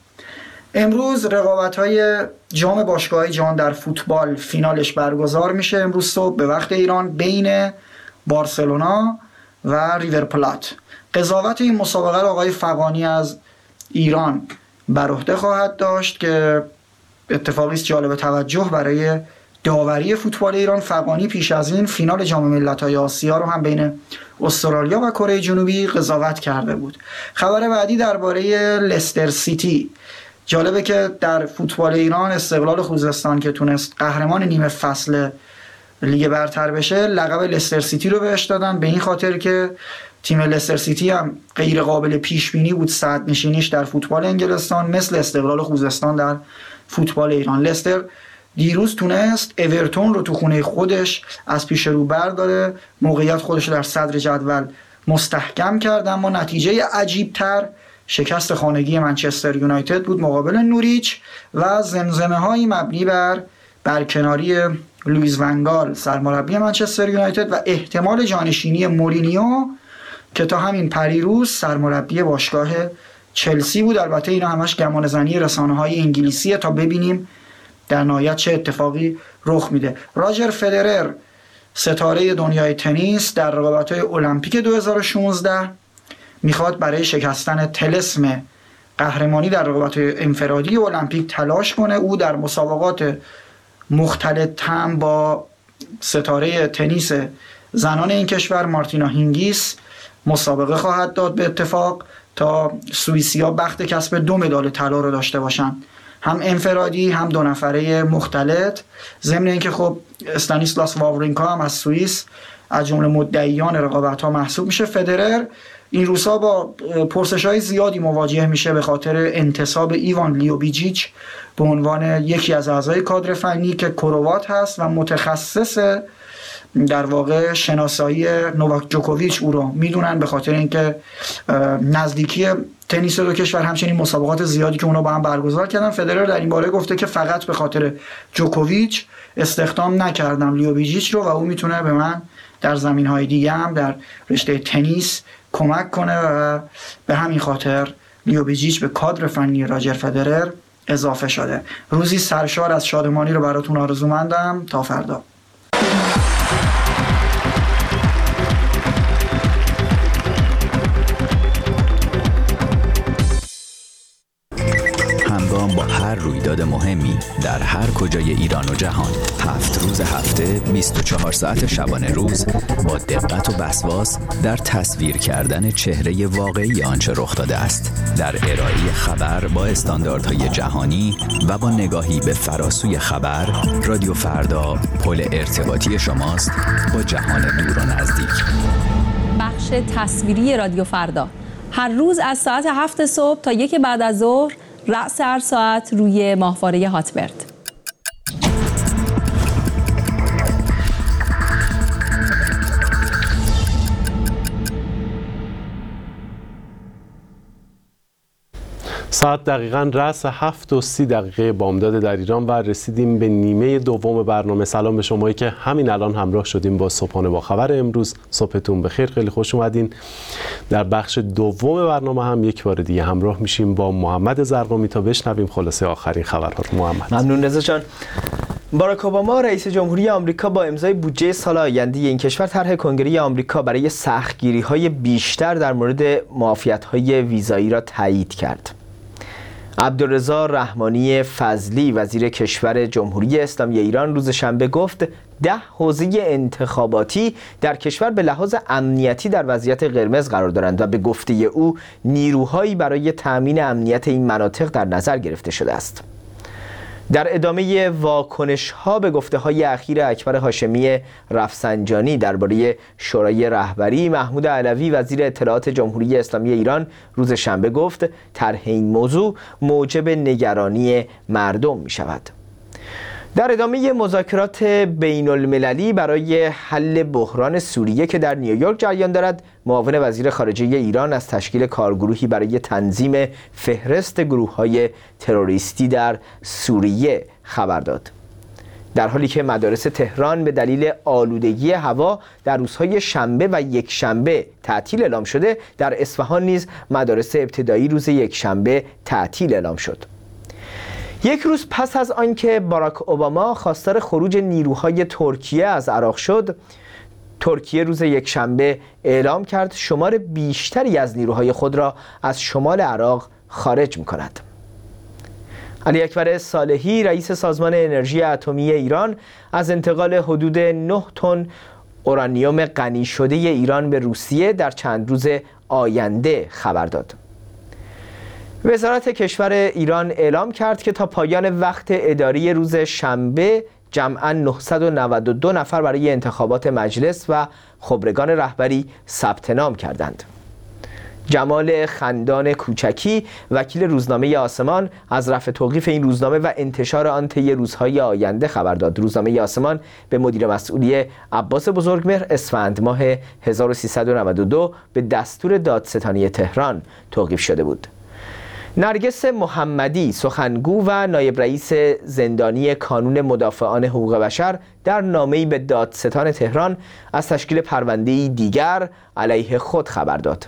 امروز رقابت‌های جام باشگاه‌های جهان در فوتبال فینالش برگزار میشه امروز صبح به وقت ایران بین بارسلونا و ریور پلات. قضاوت این مسابقه را آقای فغانی از ایران بر عهده خواهد داشت که اتفاقی است جالب توجه برای داوری فوتبال ایران. فغانی پیش از این فینال جام ملت‌های آسیا رو هم بین استرالیا و کره جنوبی قضاوت کرده بود. خبر بعدی درباره لستر سیتی. جالبه که در فوتبال ایران استقلال خوزستان که تونست قهرمان نیمه فصل لیگ برتر بشه لقب لستر سیتی رو بهش دادن، به این خاطر که تیم لستر سیتی هم غیر قابل پیش بینی بود صدر نشینیش در فوتبال انگلستان مثل استقلال خوزستان در فوتبال ایران. لستر دیروز تونست اورتون رو تو خونه خودش از پیش رو برداره، موقعیت خودش رو در صدر جدول مستحکم کرد، اما نتیجه عجیب‌تر شکست خانگی منچستر یونایتد بود مقابل نوریچ و زمزمه هایی مبنی بر برکناری لوئیس ونگال سرمربی منچستر یونایتد و احتمال جانشینی مورینیو که تا همین پریروز سرمربی باشگاه چلسی بود. البته اینا همش گمانه‌زنی رسانه‌های انگلیسیه تا ببینیم در نهایت چه اتفاقی رخ میده. راجر فدرر ستاره دنیای تنیس در رقابت‌های المپیک دو هزار و شانزده میخواد برای شکستن طلسم قهرمانی در رقابت‌های انفرادی المپیک تلاش کنه. او در مسابقات مختلط هم با ستاره تنیس زنان این کشور مارتینا هینگیس مسابقه خواهد داد به اتفاق تا سوئیسیا بخت کسب دو مدال طلا رو داشته باشن، هم انفرادی هم دو نفره مختلط. ضمن اینکه خب استانیسلاس واورینکا هم از سوئیس از جمله مدعیان رقابت‌ها محسوب میشه. فدرر این روزها با پرسش‌های زیادی مواجه میشه به خاطر انتصاب ایوان لیوبیجیچ به عنوان یکی از اعضای کادر فنی که کروات هست و متخصص در واقع شناسایی نوواک جوکوویچ او رو میدونن به خاطر اینکه نزدیکی تنیس دو کشور همچنین مسابقات زیادی که اونا با هم برگزار کردن. فدرر در این باره گفته که فقط به خاطر جوکوویچ استخدام نکردم لیوبیجیچ رو و او میتونه به من در زمینهای دیگه هم در رشته تنیس کمک کنه و به همین خاطر لیوبیجیچ به کادر فنی راجر فدرر اضافه شده. روزی سرشار از شادمانی رو براتون آرزومندم. تا فردا. همگام با هر هر رویداد مهمی در هر کجای ایران و جهان. هفت روز هفته، بیست و چهار ساعت شبانه روز، با دقت و وسواس در تصویر کردن چهره واقعی آنچه رخ داده است، در ارائه خبر با استانداردهای جهانی و با نگاهی به فراسوی خبر. رادیو فردا پل ارتباطی شماست با جهان دور و نزدیک. بخش تصویری رادیو فردا هر روز از ساعت هفت صبح تا یک بعد از ظهر، رأس هر ساعت روی ماهواره هاتبرد. ساعت دقیقاً رأس هفت و سی دقیقه بامداد در ایران و رسیدیم به نیمه دوم برنامه. سلام به شمایی که همین الان همراه شدیم با صبحانه با خبر امروز. صبحتون بخیر، خیلی خوش اومدین. در بخش دوم برنامه هم یک بار دیگه همراه میشیم با محمد زرقامی تا بشنویم خلاصه آخرین خبرها. محمد. ممنون رضا جان. باراک اوباما رئیس جمهوری آمریکا با امضای بودجه سال آینده این کشور طرح کنگره آمریکا برای سختگیری‌های بیشتر در مورد معافیت‌های ویزایی را تایید کرد. عبدالرضا رحمانی فضلی وزیر کشور جمهوری اسلامی ایران روز شنبه گفت ده حوزه انتخاباتی در کشور به لحاظ امنیتی در وضعیت قرمز قرار دارند و به گفته او نیروهایی برای تأمین امنیت این مناطق در نظر گرفته شده است. در ادامه واکنش‌ها به گفته‌های اخیر اکبر هاشمی رفسنجانی درباره شورای رهبری، محمود علوی وزیر اطلاعات جمهوری اسلامی ایران روز شنبه گفت طرح این موضوع موجب نگرانی مردم می‌شود. در ادامه مذاکرات بین المللی برای حل بحران سوریه که در نیویورک جریان دارد، معاون وزیر خارجه ایران از تشکیل کارگروهی برای تنظیم فهرست گروه‌های تروریستی در سوریه خبر داد. در حالی که مدارس تهران به دلیل آلودگی هوا در روزهای شنبه و یک شنبه تعطیل اعلام شده، در اصفهان نیز مدارس ابتدایی روز یک شنبه تعطیل اعلام شد. یک روز پس از آنکه باراک اوباما خواستار خروج نیروهای ترکیه از عراق شد، ترکیه روز یکشنبه اعلام کرد شمار بیشتری از نیروهای خود را از شمال عراق خارج می‌کند. علی اکبر صالحی رئیس سازمان انرژی اتمی ایران از انتقال حدود نه تن اورانیوم غنی شده ایران به روسیه در چند روز آینده خبر داد. وزارت کشور ایران اعلام کرد که تا پایان وقت اداری روز شنبه جمعاً نهصد و نود و دو نفر برای انتخابات مجلس و خبرگان رهبری ثبت نام کردند. جمال خندان کوچکی وکیل روزنامه آسمان از رفع توقیف این روزنامه و انتشار آن طی روزهای آینده خبر داد. روزنامه آسمان به مدیر مسئولی عباس بزرگمهر اسفند ماه هزار و سیصد و نود و دو به دستور دادستانی تهران توقیف شده بود. نرگس محمدی سخنگو و نایب رئیس زندانی کانون مدافعان حقوق بشر در نامه‌ای به دادستان تهران از تشکیل پرونده‌ای دیگر علیه خود خبر داد.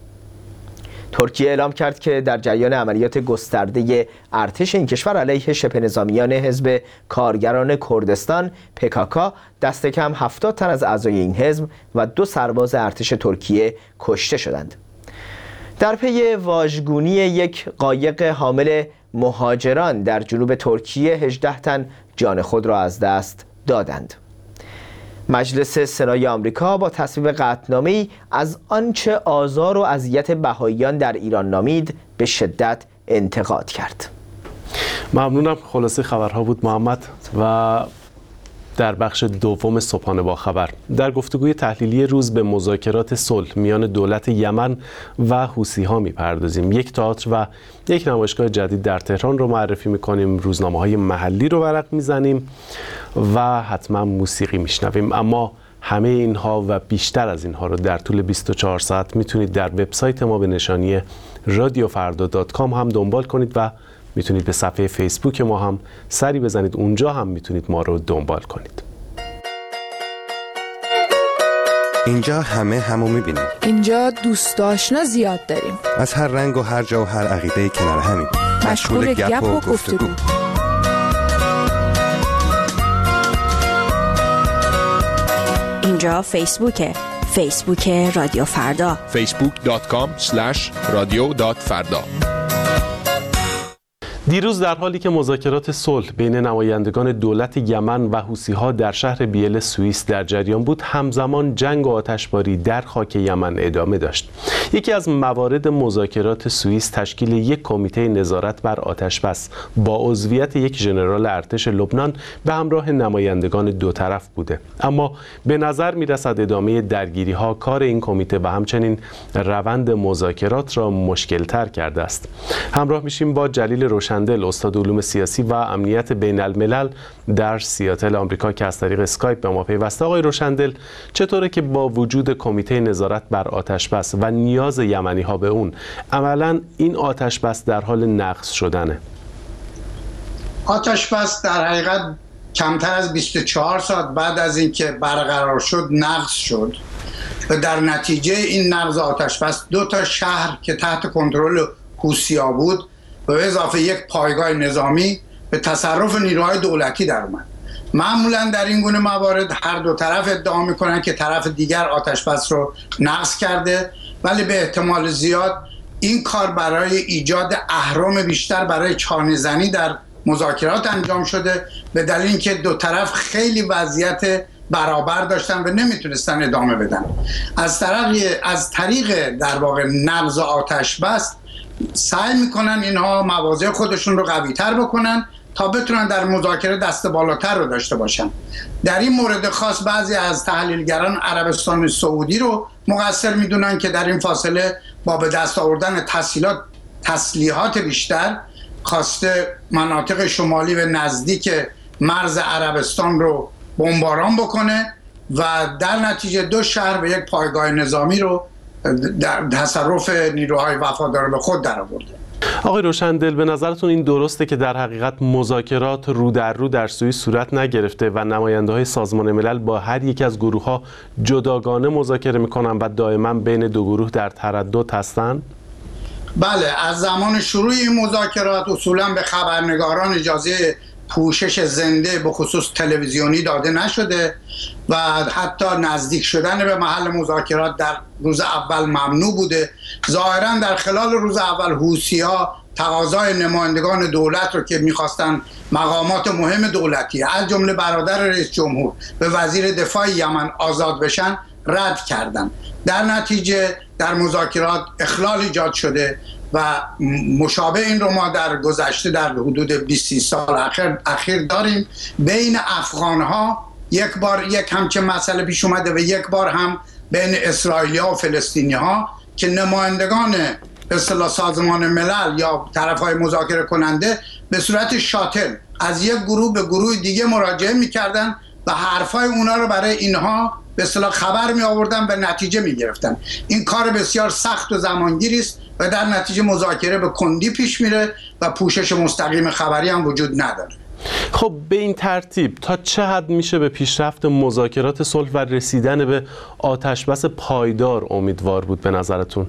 ترکیه اعلام کرد که در جریان عملیات گسترده ارتش این کشور علیه شبه نظامیان حزب کارگران کردستان پکاکا دست کم هفتاد تن از اعضای این حزب و دو سرباز ارتش ترکیه کشته شدند. در پی واژگونی یک قایق حامل مهاجران در جنوب ترکیه هجده تن جان خود را از دست دادند. مجلس سنای آمریکا با تصویب قطعنامه‌ای از آنچه آزار و اذیت بهائیان در ایران نامید به شدت انتقاد کرد. ممنونم. خلاصه خبرها بود محمد. و در بخش دوم صبحانه با خبر در گفتگوی تحلیلی روز به مذاکرات صلح میان دولت یمن و حوثی‌ها میپردازیم. یک تئاتر و یک نمایشگاه جدید در تهران رو معرفی میکنیم، روزنامه‌های محلی رو ورق میزنیم و حتما موسیقی میشنویم. اما همه اینها و بیشتر از اینها رو در طول بیست و چهار ساعت میتونید در وبسایت ما به نشانی رادیو فردا دات کام هم دنبال کنید و میتونید به صفحه فیسبوک ما هم سری بزنید، اونجا هم میتونید ما رو دنبال کنید. اینجا همه همو میبینیم. اینجا دوست آشنا زیاد داریم. از هر رنگ و هر جا و هر عقیده کنار همیم. مشغول گپ و گفتگو. اینجا فیسبوکه. فیسبوک رادیو فردا. فیسبوک دات کام اسلش رادیو دات فردا. دیروز در حالی که مذاکرات صلح بین نمایندگان دولت یمن و حوثی‌ها در شهر بیل سوئیس در جریان بود، همزمان جنگ و آتشباری در خاک یمن ادامه داشت. یکی از موارد مذاکرات سوئیس تشکیل یک کمیته نظارت بر آتشبس با عضویت یک ژنرال ارتش لبنان به همراه نمایندگان دو طرف بوده، اما به نظر می‌رسد ادامه درگیری‌ها کار این کمیته و همچنین روند مذاکرات را مشکل‌تر کرده است. همراه میشیم با جلیل روشندل، استاد علوم سیاسی و امنیت بین الملل در سیاتل آمریکا که از طریق اسکایپ به ما پیوسته. آقای روشندل، چطوره که با وجود کمیته نظارت بر آتشبس و نیاز یمنی ها به اون، عملاً این آتشبس در حال نقض شدنه؟ آتشبس در حقیقت کمتر از بیست و چهار ساعت بعد از اینکه برقرار شد نقض شد و در نتیجه این نقض آتشبس دو تا شهر که تحت کنترل حوثی‌ها بود به اضافه یک پایگاه نظامی به تصرف نیروهای دولتی در اومد. معمولا در این گونه موارد هر دو طرف ادعا میکنن که طرف دیگر آتشبس رو نقض کرده، ولی به احتمال زیاد این کار برای ایجاد اهرم بیشتر برای چانه‌زنی در مذاکرات انجام شده، به دلیل اینکه دو طرف خیلی وضعیت برابر داشتن و نمیتونستن ادامه بدن. از طریق از طریق در واقع نقض آتشبس سعی میکنن اینها مواضع خودشون رو قوی تر بکنن تا بتونن در مذاکره دست بالاتر رو داشته باشن. در این مورد خاص بعضی از تحلیلگران عربستان سعودی رو مقصر میدونن که در این فاصله با به دست آوردن تسهیلات تسلیحات بیشتر خواسته مناطق شمالی و نزدیک مرز عربستان رو بمباران بکنه و در نتیجه دو شهر و یک پایگاه نظامی رو در تصرف نیروهای وفادار به خود در آورده. آقای روشندل، به نظرتون این درسته که در حقیقت مذاکرات رو در رو در سوئیس صورت نگرفته و نماینده های سازمان ملل با هر یک از گروه ها جداگانه مذاکره میکنن و دائما بین دو گروه در تردد هستن؟ بله، از زمان شروع این مذاکرات اصولا به خبرنگاران اجازه پوشش زنده به خصوص تلویزیونی داده نشده و حتی نزدیک شدن به محل مذاکرات در روز اول ممنوع بوده. ظاهرا در خلال روز اول حوثی‌ها تقاضای نمایندگان دولت رو که می‌خواستن مقامات مهم دولتی از جمله برادر رئیس جمهور و وزیر دفاع یمن آزاد بشن رد کردن. در نتیجه در مذاکرات اخلال ایجاد شده و مشابه این رو ما در گذشته در حدود بیست سال اخیر اخیر داریم. بین افغان‌ها یک بار یک همچین مسئله پیش اومده و یک بار هم بین اسرائیلی‌ها و فلسطینی‌ها که نمایندگان به اصطلاح سازمان ملل یا طرف‌های مذاکره کننده به صورت شاتل از یک گروه به گروه دیگه مراجعه می‌کردن و حرفای اونا رو برای اینها به اصطلاح خبر می آوردن و نتیجه می گرفتن. این کار بسیار سخت و زمانگیری است و در نتیجه مذاکره به کندی پیش میره و پوشش مستقیم خبری هم وجود نداره. خب به این ترتیب تا چه حد میشه به پیشرفت مذاکرات صلح و رسیدن به آتشبس پایدار امیدوار بود به نظرتون؟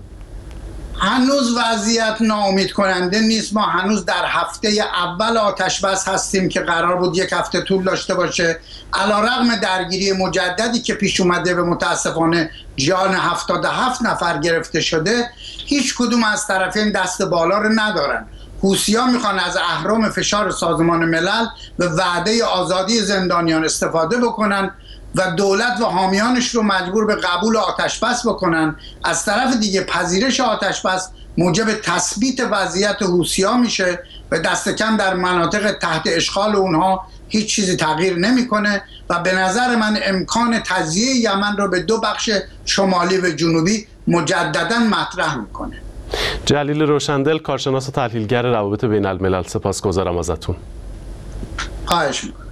هنوز وضعیت ناامید کننده نیست. ما هنوز در هفته اول آتشبس هستیم که قرار بود یک هفته طول داشته باشه. علیرغم درگیری مجددی که پیش اومده و متاسفانه جان هفتاد و هفت نفر گرفته شده، هیچ کدوم از طرفین دست بالا رو ندارن. حوثی‌ها میخوان از اهرم فشار سازمان ملل و وعده آزادی زندانیان استفاده بکنن و دولت و حامیانش رو مجبور به قبول آتشبس بکنن. از طرف دیگه پذیرش آتشبس موجب تثبیت وضعیت حوثی‌ها میشه و دست کم در مناطق تحت اشغال اونها هیچ چیزی تغییر نمیکنه و به نظر من امکان تجزیه یمن رو به دو بخش شمالی و جنوبی مجددا مطرح میکنه. جلیل روشندل، کارشناس و تحلیلگر روابط بین الملل، سپاسگزارم ازتون. خواهش میکنم.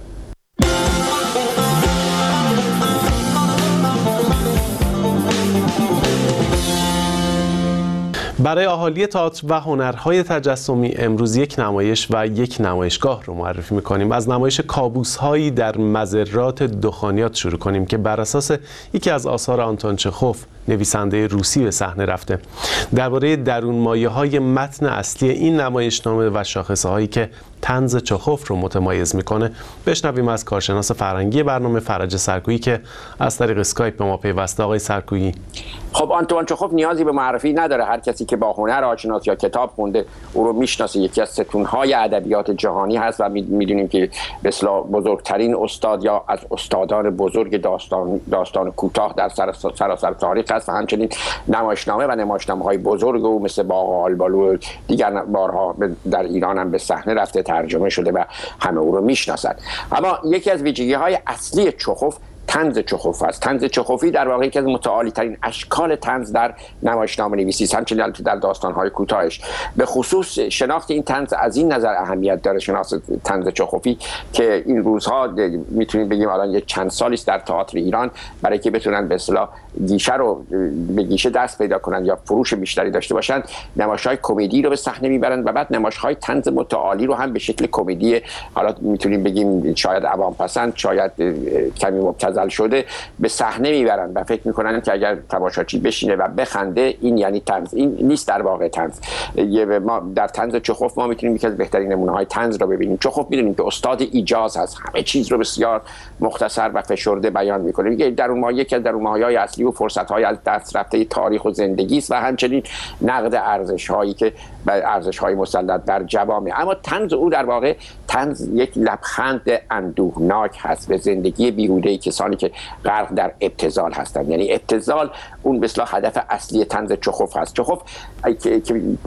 برای اهالی تئاتر و هنرهای تجسمی امروز یک نمایش و یک نمایشگاه رو معرفی می‌کنیم. از نمایش کابوس‌هایی در مزرات دخانیات شروع کنیم که بر اساس یکی از آثار آنتون چخوف نویسنده روسی به صحنه رفته. درباره درونمایه‌های متن اصلی این نمایشنامه و شاخصه‌هایی که طنز چخوف رو متمایز می‌کنه بشنویم از کارشناس فرهنگی برنامه فرج سرکویی که از طریق اسکایپ به ما پیوسته. آقای سرکویی، خب آنتوان چخوف نیازی به معرفی نداره، هر کسی که با هنر آشناس یا کتاب خونده او رو میشناسه. یکی از ستونهای ادبیات جهانی هست و میدونیم که به اصطلاح بزرگترین استاد یا از استادان بزرگ داستان داستان کوتاه در سراسر تاریخ است و همچنین نمایشنامه و نمایشنامه‌های بزرگ او مثل باغ آلبالو دیگر بارها در ایران هم به صحنه رفته، ترجمه شده و همه او رو میشناسند. اما یکی از ویژگی‌های اصلی چخوف طنز چخوف است. طنز چخوفی در واقع یکی از متعالی ترین اشکال طنز در نمایشنامه نویسی است، همچنین در داستان‌های کوتاهش. به خصوص شناخت این طنز از این نظر اهمیت داره، شناخت طنز چخوفی، که این روزها میتونیم بگیم الان یک چند سالی است در تئاتر ایران برای که بتونن به اصطلاح گیشه رو به گیشه دست پیدا کنن یا فروش بیشتری داشته باشن، نمایش‌های کمدی رو به صحنه میبرن و بعد نمایش‌های طنز متعالی رو هم به شکل کمدی، حالا میتونیم بگیم شاید عوام پسند، شاید کمی مبتذل شده، به صحنه میبرن و فکر میکنن که اگر تماشاچی بشینه و بخنده این یعنی طنز. این نیست در واقع طنز. ما در طنز چخوف ما میتونیم یکی از بهترین نمونه‌های طنز رو ببینیم. چخوف میدونیم که استاد ایجاز هست، همه چیز رو بسیار مختصر و فشرده بیان میکنه. میگه در اون ما یکی از درون‌های اصلی و فرصت‌های از دست رفته تاریخ و زندگی است و همچنین نقد ارزش‌هایی که ارزش‌های مسلط بر جوامع. اما طنز او در واقع طنز یک لبخند اندوهناک هست به زندگی بیهوده‌ای کسانی که غرق در ابتذال هستند. یعنی ابتذال اون به اصطلاح هدف اصلی طنز چخوف هست. چخوف که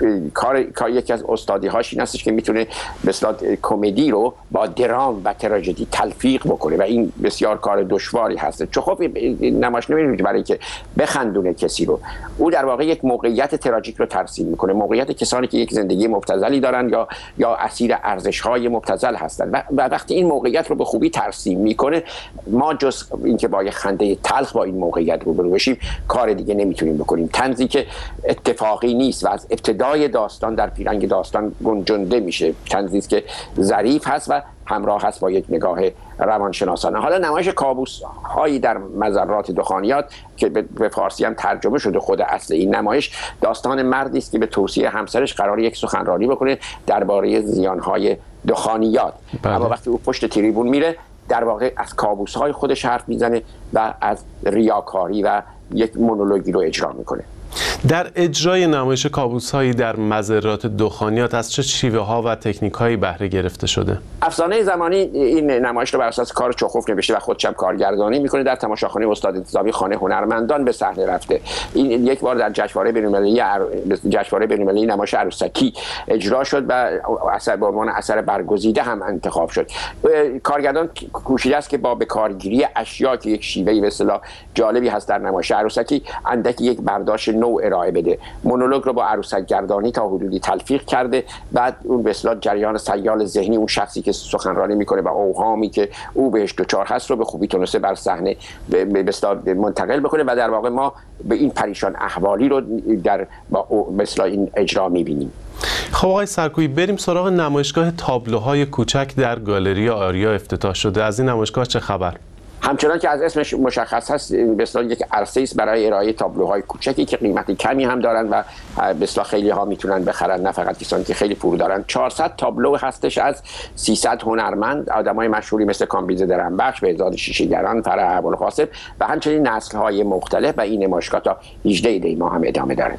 کار کار یکی از استادی‌هاش این هستش که میتونه به اصطلاح کمدی رو با درام و تراژدی تلفیق بکنه و این بسیار کار دشواری هست. چخوف نمایش نمی‌بینه برای که بخندونه کسی رو، او در واقع یک موقعیت تراژیک رو ترسیم میکنه، موقعیت کسانی که یک زندگی مبتذلی دارن یا یا اسیر ارزش‌های مبتذل هستن و, و وقتی این موقعیت رو به خوبی ترسیم میکنه، ما جز اینکه با یک خنده تلخ با این موقعیت روبرو بشیم کار دیگه نمیتونیم بکنیم. طنزی که اتفاقی نیست و از ابتدای داستان در پیرنگ داستان گنجنده میشه، طنزی است که ظریف هست و همراه هست با یک نگاه روانشناسانه. حالا نمایش کابوس هایی در مزرات دخانیات که به فارسی هم ترجمه شده، خود اصل این نمایش داستان مردی است که به توصیه همسرش قرار یک سخنرانی بکنه درباره زیانهای دخانیات. بله. اما وقتی او پشت تریبون میره در واقع از کابوس های خودش حرف میزنه و از ریاکاری و یک مونولوگی رو اجرا میکنه. در اجرای نمایش کابوس‌هایی در مزرات دخانیات از چه شیوه‌ها و تکنیک‌هایی بهره گرفته شده؟ افسانه زمانی این نمایش رو بر اساس کار چخوف نوشته و خودش هم کارگردانی میکنه، در تماشاخانه استاد انتظامی خانه هنرمندان به صحنه رفته. این یک بار در جشنواره بین‌المللی جشنواره بین‌المللی نمایش عروسکی اجرا شد و اثر به عنوان اثر برگزیده هم انتخاب شد. کارگردان کوشیده است که با به کارگیری اشیاء که یک شیوهی به اصطلاح جالبی هست در نمایش عروسکی اندکی یک برداشت نو ارائه بده. مونولوگ رو با عروسک گردانی تا حدودی تلفیق کرده، بعد اون به اصطلاح جریان سیال ذهنی اون شخصی که سخنرانی میکنه و اوهامی که او بهش دچار هست رو به خوبی تونسته بر صحنه به اصطلاح منتقل بکنه و در واقع ما به این پریشان احوالی رو در با مثلا این اجرا میبینیم. خب آقای سرکویی، بریم سراغ نمایشگاه تابلوهای کوچک در گالری آریا افتتاح شده. از این نمایشگاه چه خبر؟ همچنان که از اسمش مشخص هست به اصطلاح یک عرصه است برای ارائه تابلوهای کوچکی که قیمت کمی هم دارن و به اصطلاح خیلی ها میتونن بخرن، نه فقط کسانی که خیلی پول دارن. چهارصد تابلو هستش از سیصد هنرمند، آدمای مشهوری مثل کامبیز درنبخش، بهزاد شیشه‌گران، فرح ابوالقاسم و همچنین نسل‌های مختلف و این نمایشگاه تا هجده دی ماه هم ادامه داره.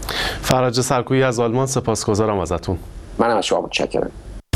فرج سرکویی از آلمان، سپاسگزارم ازتون. منم از شما متشکرم.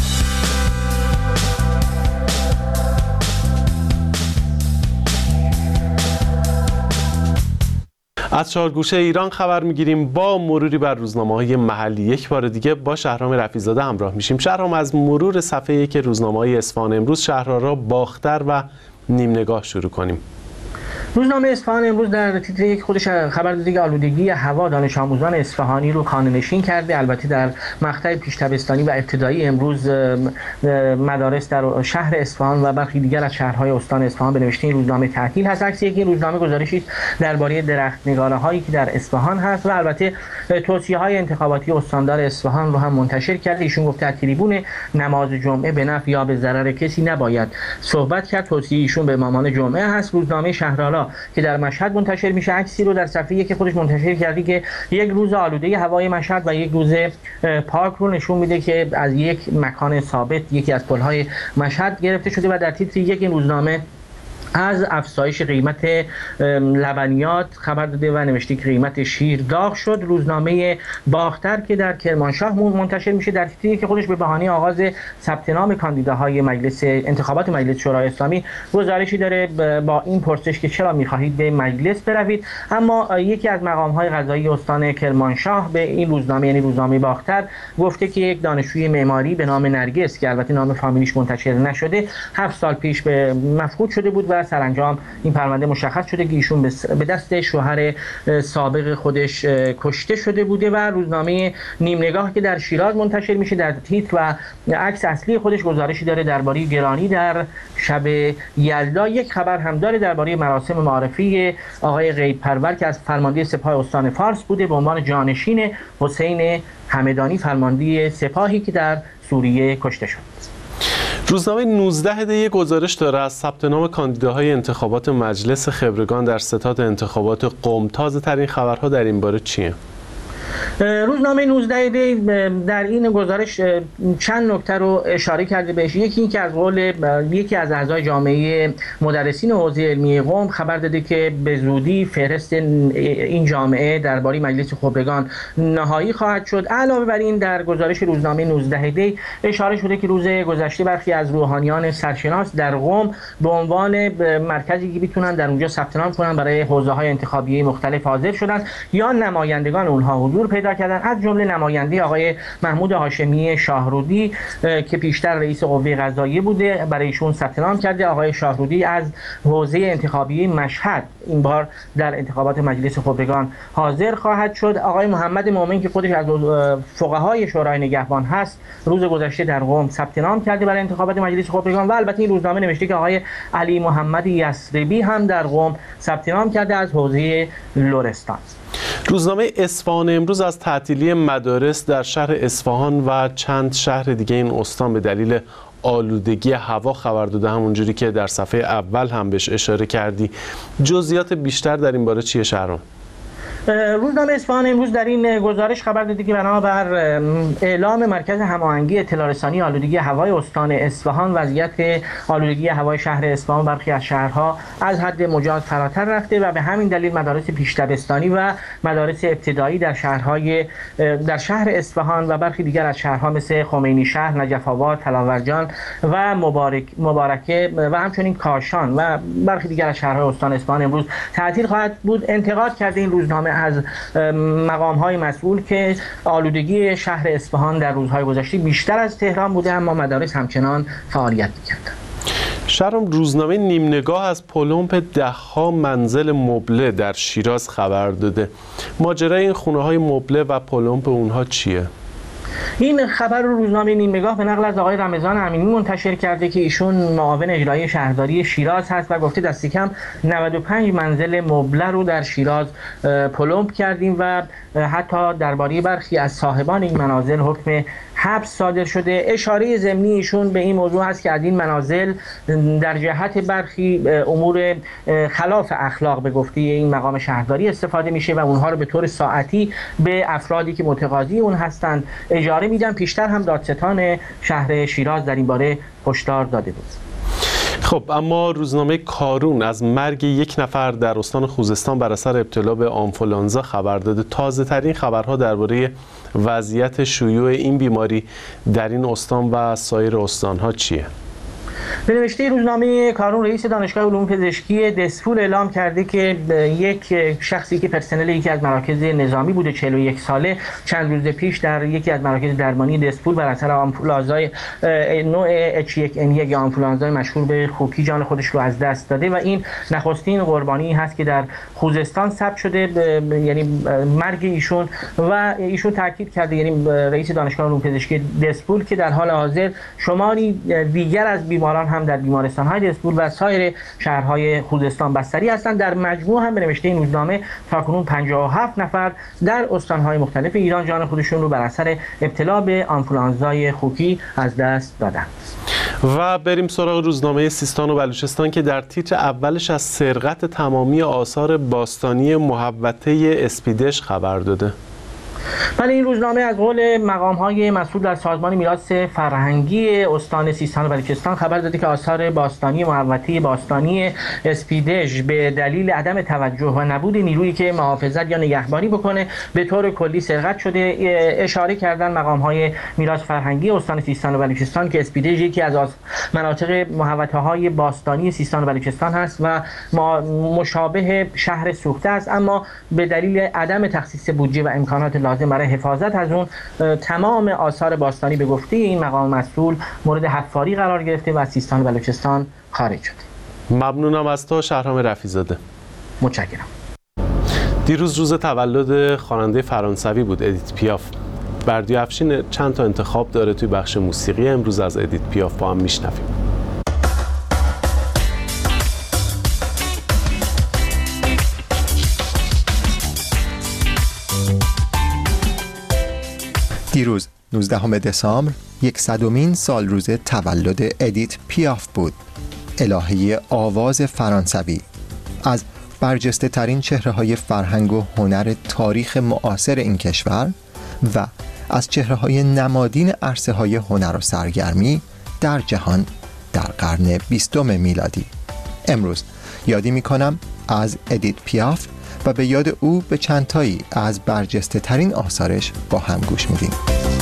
از چهارگوشه ایران خبر میگیریم. با مروری بر روزنامه‌های محلی یک بار دیگه با شهرام رفیع‌زاده همراه میشیم. شهرام، از مرور صفحه یک روزنامه‌های اصفهان امروز، شهرآرا، باختر و نیم نگاه شروع کنیم. روزنامه اصفهان امروز در تیتر یک خودش خبر داده که آلودگی هوا دانش آموزان اصفهانی رو خانه‌نشین کرده. البته در مقطع پیش تابستانی و ابتدایی امروز مدارس در شهر اصفهان و برخی دیگر از شهرهای استان اصفهان به نوشته این روزنامه تعطیل هست. عکس یک این روزنامه گزارشی درباره درخت نگاره‌هایی که در اصفهان هست و البته توصیه‌های انتخاباتی استاندار اصفهان رو هم منتشر کرده. ایشون گفته از تریبون نماز جمعه به نفع یا به ضرر کسی نباید صحبت کرد. توصیه ایشون به امامان جمعه هست. روزنامه شهرآرا که در مشهد منتشر میشه عکسی رو در صفحه که خودش منتشر کرده که یک روز آلوده هوای مشهد و یک روز پاک رو نشون میده که از یک مکان ثابت یکی از پل‌های مشهد گرفته شده و در تیتر یک این روزنامه از افزایش قیمت لبنیات خبر داده و نوشته که قیمت شیر داغ شد. روزنامه باختر که در کرمانشاه منتشر میشه در تیتری که خودش به بهانه آغاز ثبت نام کاندیداهای مجلس انتخابات مجلس شورای اسلامی گزارشی داره با این پرسش که چرا میخواهید به مجلس بروید. اما یکی از مقامهای قضایی استان کرمانشاه به این روزنامه یعنی روزنامه باختر گفته که یک دانشجوی معماری به نام نرگس که البته نام فامیلیش منتشر نشده هفت سال پیش به مفقود شده بود و سرانجام این پرونده مشخص شده که ایشون به دست شوهر سابق خودش کشته شده بوده. و روزنامه نیم نگاه که در شیراز منتشر میشه در تیتر و عکس اصلی خودش گزارشی داره درباره گرانی در شب یلدا. یک خبر هم داره درباره مراسم معرفی آقای غیب پرور که از فرمانده سپاه استان فارس بوده به عنوان جانشین حسین همدانی فرمانده سپاهی که در سوریه کشته شد. روزنامه نوزده دی گزارش داره از ثبت نام کاندیداهای انتخابات مجلس خبرگان در ستاد انتخابات قم. تازه ترین خبرها در این باره چیه؟ روزنامه نوزده دی در این گزارش چند نکته رو اشاره کرده بهش. یکی این که از قول یکی از اعضای جامعه مدرسین حوزه علمی قم خبر داده که به زودی فهرست این جامعه درباره مجلس خبرگان نهایی خواهد شد. علاوه بر این در گزارش روزنامه نوزده دی اشاره شده که روز گذشته برخی از روحانیان سرشناس در قم به عنوان مرکزی که میتونن در اونجا ثبت نام کنن برای حوزه‌های انتخابی مختلف حاضر شدن یا نمایندگان اونها حضور پیدا کردن، از جمله نماینده آقای محمود هاشمی شاهرودی که پیشتر رئیس قوه قضاییه بوده برای ایشون ثبت نام کرده. آقای شاهرودی از حوزه انتخابی مشهد این بار در انتخابات مجلس خبرگان حاضر خواهد شد. آقای محمد مومن که خودش از فقهای شورای نگهبان هست روز گذشته در قم ثبت نام کرده برای انتخابات مجلس خبرگان. و البته این روزنامه نوشته که آقای علی محمد یثربی هم در قم ثبت نام کرده از حوزه لرستان. روزنامه اصفهان امروز از تعطیلی مدارس در شهر اصفهان و چند شهر دیگه این استان به دلیل آلودگی هوا خبر داده، همونجوری که در صفحه اول هم بهش اشاره کردی. جزئیات بیشتر در این باره چیه شهرام؟ روزنامه اصفهان امروز در این گزارش خبر داده که بنابر اعلام مرکز هماهنگی اطلاع رسانی آلودگی هوای استان اصفهان وضعیت آلودگی هوای شهر اصفهان برخی از شهرها از حد مجاز فراتر رفته و به همین دلیل مدارس پیش‌دبستانی و مدارس ابتدایی در شهرهای در شهر اصفهان و برخی دیگر از شهرها مثل خمینی شهر، نجف آباد، تلاورجان و مبارک مبارکه و همچنین کاشان و برخی دیگر از شهرهای استان اصفهان امروز تعطیل خواهد بود. انتقاد کرده این روزنامه از مقام‌های مسئول که آلودگی شهر اصفهان در روزهای گذشته بیشتر از تهران بوده اما مدارس همچنان فعالیت می‌کردند. شهرام روزنامه نیم نگاه از پلمپ ده‌ها منزل مبله در شیراز خبر داده. ماجرای این خونه‌های مبله و پلمپ اونها چیه؟ این خبر رو روزنامه نیم نگاه به نقل از آقای رمضان امینی منتشر کرده که ایشون معاون اجرایی شهرداری شیراز هست و گفته دست کم نود و پنج منزل مبله رو در شیراز پلمپ کردیم و حتی درباره برخی از صاحبان این منازل حکم حبس صادر شده. اشاره ضمنی ایشون به این موضوع هست که از این منازل در جهت برخی امور خلاف اخلاق به گفته این مقام شهرداری استفاده میشه و اونها رو به طور ساعتی به افرادی که متقاضی اون هستند اجاره میدن. پیشتر هم دادستان شهر شیراز در این باره هشدار داده بود. خب اما روزنامه کارون از مرگ یک نفر در استان خوزستان بر اثر ابتلا به آنفولانزا خبر داده. تازه ترین خبرها درباره وضعیت شیوع این بیماری در این استان و سایر استانها چیه؟ به نوشته روزنامه کارون رئیس دانشگاه علوم پزشکی دسفول اعلام کرده که یک شخصی که پرسنل یکی از مراکز نظامی بوده چهل و یک ساله چند روز پیش در یکی از مراکز درمانی دسفول بر اثر آنفولانزای نوع اچ یک ان یک یا آنفولانزای مشهور به خوکی جان خودش رو از دست داده و این نخستین قربانی هست که در خوزستان ثبت شده، یعنی مرگ ایشون. و ایشون تاکید کرده، یعنی رئیس دانشگاه علوم پزشکی دسفول، که در حال حاضر شماری دیگر از بیماران هم در بیمارستان‌های دسفول و سایر شهرهای خوزستان بستری هستند. در مجموع هم به نوشته این روزنامه تاکنون پنجاه و هفت نفر در استان‌های مختلف ایران جان خودشون رو بر اثر ابتلا به آنفولانزای خوکی از دست دادند. و بریم سراغ روزنامه سیستان و بلوچستان که در تیتر اولش از سرقت تمامی آثار باستانی محوطه اسپیدش خبر داده. ولی این روزنامه از قول مقام‌های مسئول در سازمان میراث فرهنگی استان سیستان و بلوچستان خبر داده که آثار باستانی محوطه باستانی اسپیدژ به دلیل عدم توجه و نبود نیرویی که محافظت یا نگهبانی بکنه به طور کلی سرقت شده. اشاره کردن مقام‌های میراث فرهنگی استان سیستان و بلوچستان که اسپیدژ یکی از مناطق محوطه‌های باستانی سیستان و بلوچستان هست و مشابه شهر سوخته است، اما به دلیل عدم تخصیص بودجه و امکانات لازم برای حفاظت از اون تمام آثار باستانی به گفته این مقام مسئول مورد حفاری قرار گرفته و از سیستان و بلوچستان خارج شده. ممنونم از تو شهرام رفیع‌زاده. متشکرم. دیروز روز تولد خواننده فرانسوی بود، ادیت پیاف. بردیا افشین چند تا انتخاب داره توی بخش موسیقی امروز از ادیت پیاف با هم میشنویم. دیروز نوزدهم دسامبر صدمین سال روز تولد ادیت پیاف بود، الهه آواز فرانسوی. از برجسته ترین چهره های فرهنگ و هنر تاریخ معاصر این کشور و از چهره های نمادین عرصه های هنر و سرگرمی در جهان در قرن بیستم میلادی. امروز یادی می کنم از ادیت پیاف و به یاد او به چندتایی از برجسته ترین آثارش با هم گوش میدیم.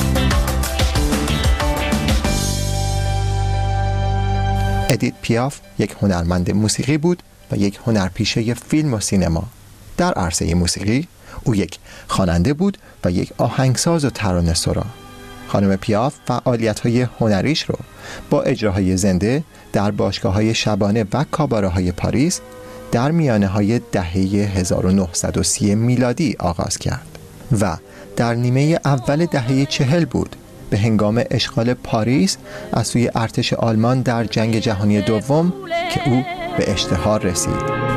ادیت پیاف یک هنرمند موسیقی بود و یک هنرپیشه فیلم و سینما. در عرصه موسیقی او یک خواننده بود و یک آهنگساز و ترانه‌سرا. خانم پیاف فعالیت‌های هنریش رو با اجراهای زنده در باشگاه‌های شبانه و کاباره‌های پاریس در میانه‌های دهه هزار و نهصد و سی میلادی آغاز کرد و در نیمه اول دهه چهل بود به هنگام اشغال پاریس از سوی ارتش آلمان در جنگ جهانی دوم که او به اشتهار رسید.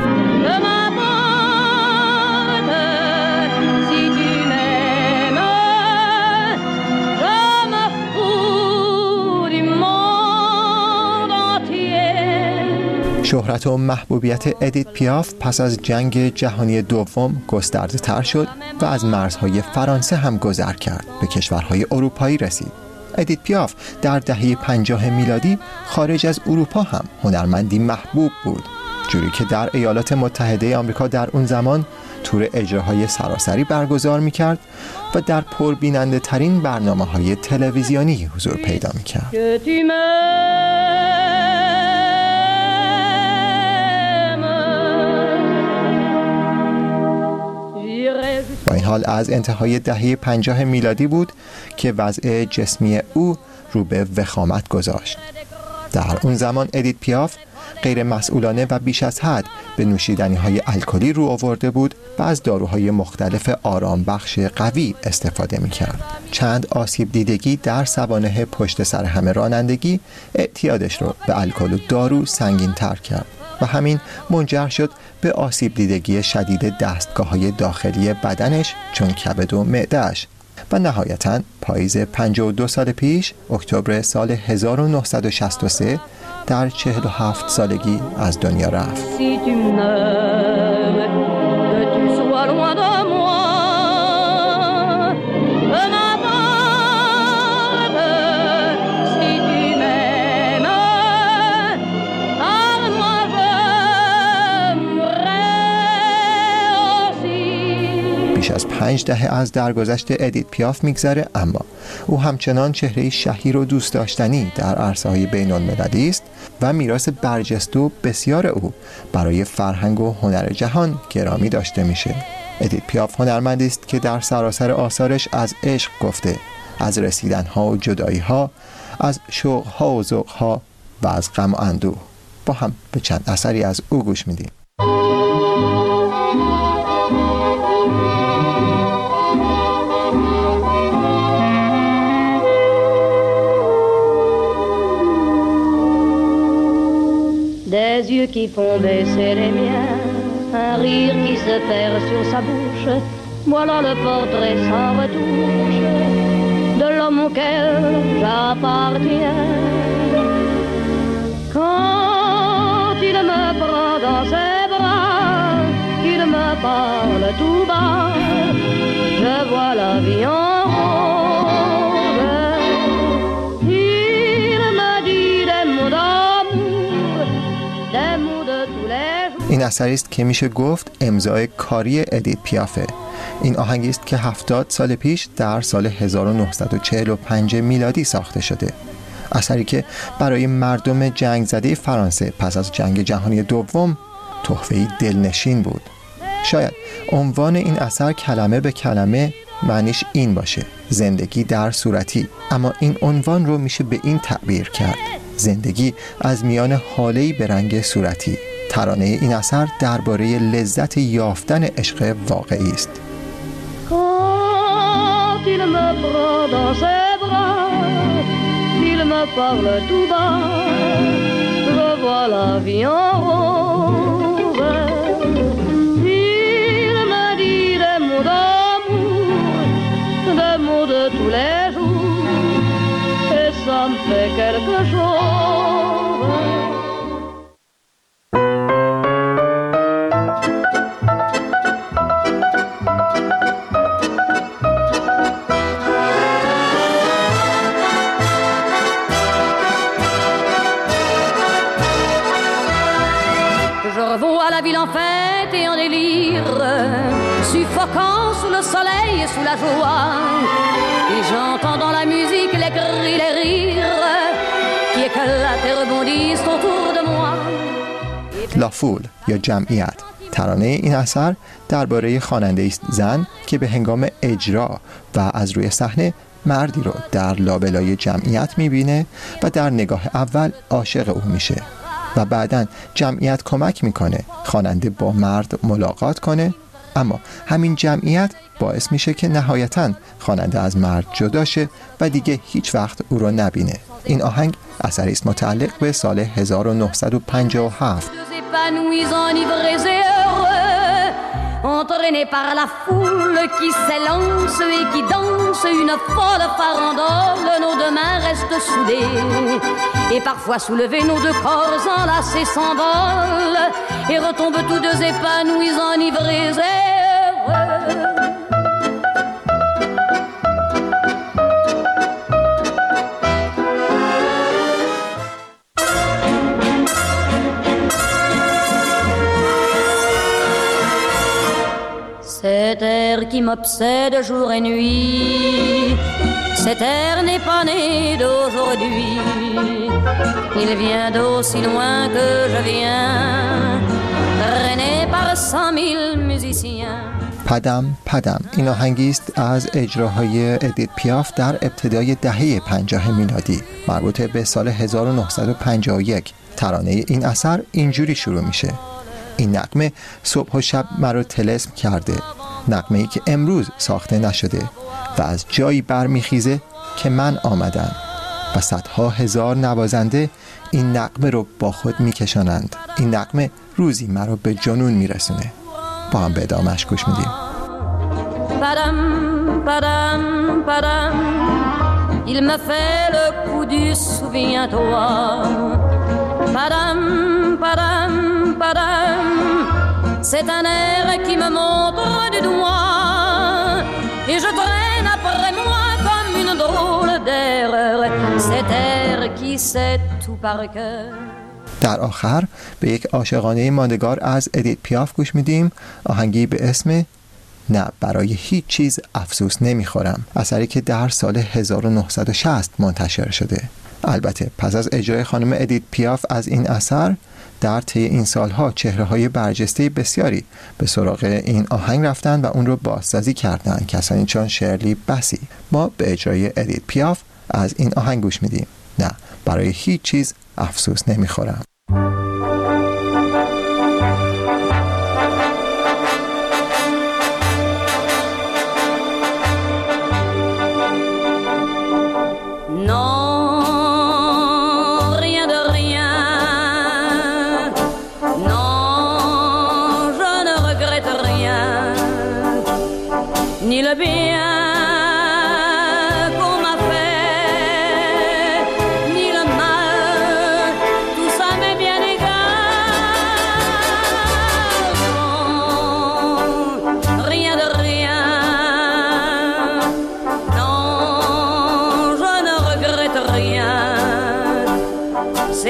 شهرت و محبوبیت ادیت پیاف پس از جنگ جهانی دوم گسترده تر شد و از مرزهای فرانسه هم گذر کرد، به کشورهای اروپایی رسید. ادیت پیاف در دهه پنجاه میلادی خارج از اروپا هم هنرمندی محبوب بود، جوری که در ایالات متحده آمریکا در اون زمان تور اجراهای سراسری برگزار می‌کرد و در پربیننده ترین برنامه‌های تلویزیونی حضور پیدا می‌کرد. با این حال از انتهای دهه پنجاه میلادی بود که وضع جسمی او رو به وخامت گذاشت. در اون زمان ادیت پیاف غیر مسئولانه و بیش از حد به نوشیدنی‌های الکلی رو آورده بود و از داروهای مختلف آرام بخش قوی استفاده می‌کرد. چند آسیب دیدگی در سوانح پشت سر همه رانندگی اعتیادش رو به الکل و دارو سنگین‌تر کرد و همین منجر شد به آسیب دیدگی شدید دستگاه‌های داخلی بدنش چون کبد و معده‌اش و نهایتاً پاییز پنجاه و دو سال پیش اکتبر سال هزار و نهصد و شصت و سه در چهل و هفت سالگی از دنیا رفت. بیش از پنج دهه از درگذشت ادیت پیاف میگذره، اما او همچنان چهره شهیر و دوست داشتنی در عرصه‌های بین‌المللی است و میراث برجسته و بسیار او برای فرهنگ و هنر جهان گرامی داشته میشه. ادیت پیاف هنرمندی است که در سراسر آثارش از عشق گفته، از رسیدن‌ها و جدایی‌ها، از شوق‌ها و ذوق‌ها و از غم و اندوه. با هم به چند اثری از او گوش میدیم. Des yeux qui font baisser les miens, un rire qui se perd sur sa bouche, voilà le portrait sans retouche de l'homme auquel j'appartiens. Quand il me prend dans ses bras, qu'il me parle tout bas, je vois la vie en rose. Il m'a dit des mots d'amour, des mots de tous les jours. این اثری است که میشه گفت امضای کاری ادیت پیافه. این آهنگی است که هفتاد سال پیش در سال هزار و نهصد و چهل و پنج میلادی ساخته شده. اثری که برای مردم جنگ زده فرانسه پس از جنگ جهانی دوم تحفه‌ای دلنشین بود. شاید عنوان این اثر کلمه به کلمه معنیش این باشه: زندگی در صورتی، اما این عنوان رو میشه به این تعبیر کرد: زندگی از میان حاله‌ای به رنگ صورتی. ترانه این اثر درباره لذت یافتن عشق واقعی است. Quand il me prend dans ses bras, il me parle tout bas, je vois la vie en rose. Il me dit des mots d'amour, des mots de tous les jours, et ça me fait quelque chose. La ville en fête et en délire, suffocant sous le soleil et sous la joie, et j'entends dans la musique les cris, les rires qui éclatent et rebondissent autour de moi. لا فول یا جمعیت. ترانه این اثر درباره خواننده است زن که به هنگام اجرا و از روی صحنه مردی رو در لابلای جمعیت میبینه و در نگاه اول عاشق او میشه و بعداً جمعیت کمک میکنه خواننده با مرد ملاقات کنه، اما همین جمعیت باعث میشه که نهایتاً خواننده از مرد جدا شه و دیگه هیچ وقت او رو نبینه. این آهنگ اثری است متعلق به سال هزار و نهصد و پنجاه و هفت. Entraînés par la foule qui s'élance et qui danse une folle farandole, nos deux mains restent soudées et parfois soulevés, nos deux corps enlacés s'envolent et retombent tous deux épanouis, enivrés et heureux. Cet air qui m'obsède jour et nuit, cet air n'est pas né d'aujourd'hui. Il vient d'aussi loin que je viens, traîné par cent mille musiciens. پدم پدم این آهنگی است از اجراهای ادیت پیاف در ابتدای دهه پنجاه میلادی مربوط به سال هزار و نهصد و پنجاه و یک. ترانه این اثر اینجوری شروع میشه: این نغمه صبح و شب مرا طلسم کرده، نغمه ای که امروز ساخته نشده و از جایی برمیخیزه که من آمدم و صدها هزار نوازنده این نغمه رو با خود میکشانند. این نغمه روزی مرا به جنون میرسونه. با هم به ادامه‌اش گوش میدیم. Padam, padam, padam, il me fait le coup du souviens-toi. Padam, padam, padam, c'est un air qui me montre du doigt et je traîne après moi comme une drôle d'erreur cet air qui sait tout par cœur. در آخر به یک عاشقانه ماندگار از ادیت پیاف گوش میدیم، آهنگی به اسم نه برای هیچ چیز افسوس نمیخورم، اثری که در سال هزار و نهصد و شصت منتشر شده. البته پس از اجرای خانم ادیت پیاف از این اثر در طی این سالها چهره‌های برجسته بسیاری به سراغ این آهنگ رفتن و اون رو بازسازی کردن، کسانی چون شرلی بسی. ما به اجرای ادیت پیاف از این آهنگ گوش میدیم، نه برای هیچ چیز افسوس نمیخورم. Ni le bien qu'on m'a fait, ni le mal, tout ça m'est bien égal. Non, rien de rien,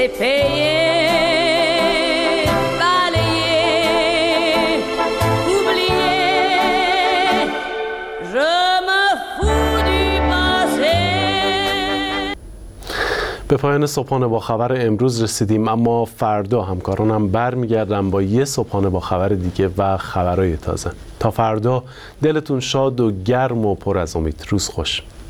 c'est payé, balayé, oublié. Je me fous du passé. به پایان صبحانه با خبر امروز رسیدیم، اما فردا همکارانم برمیگردن با یه صبحانه با خبر دیگه و خبرهای تازه. تا فردا دلتون شاد و گرم و پر از امید. روز خوش.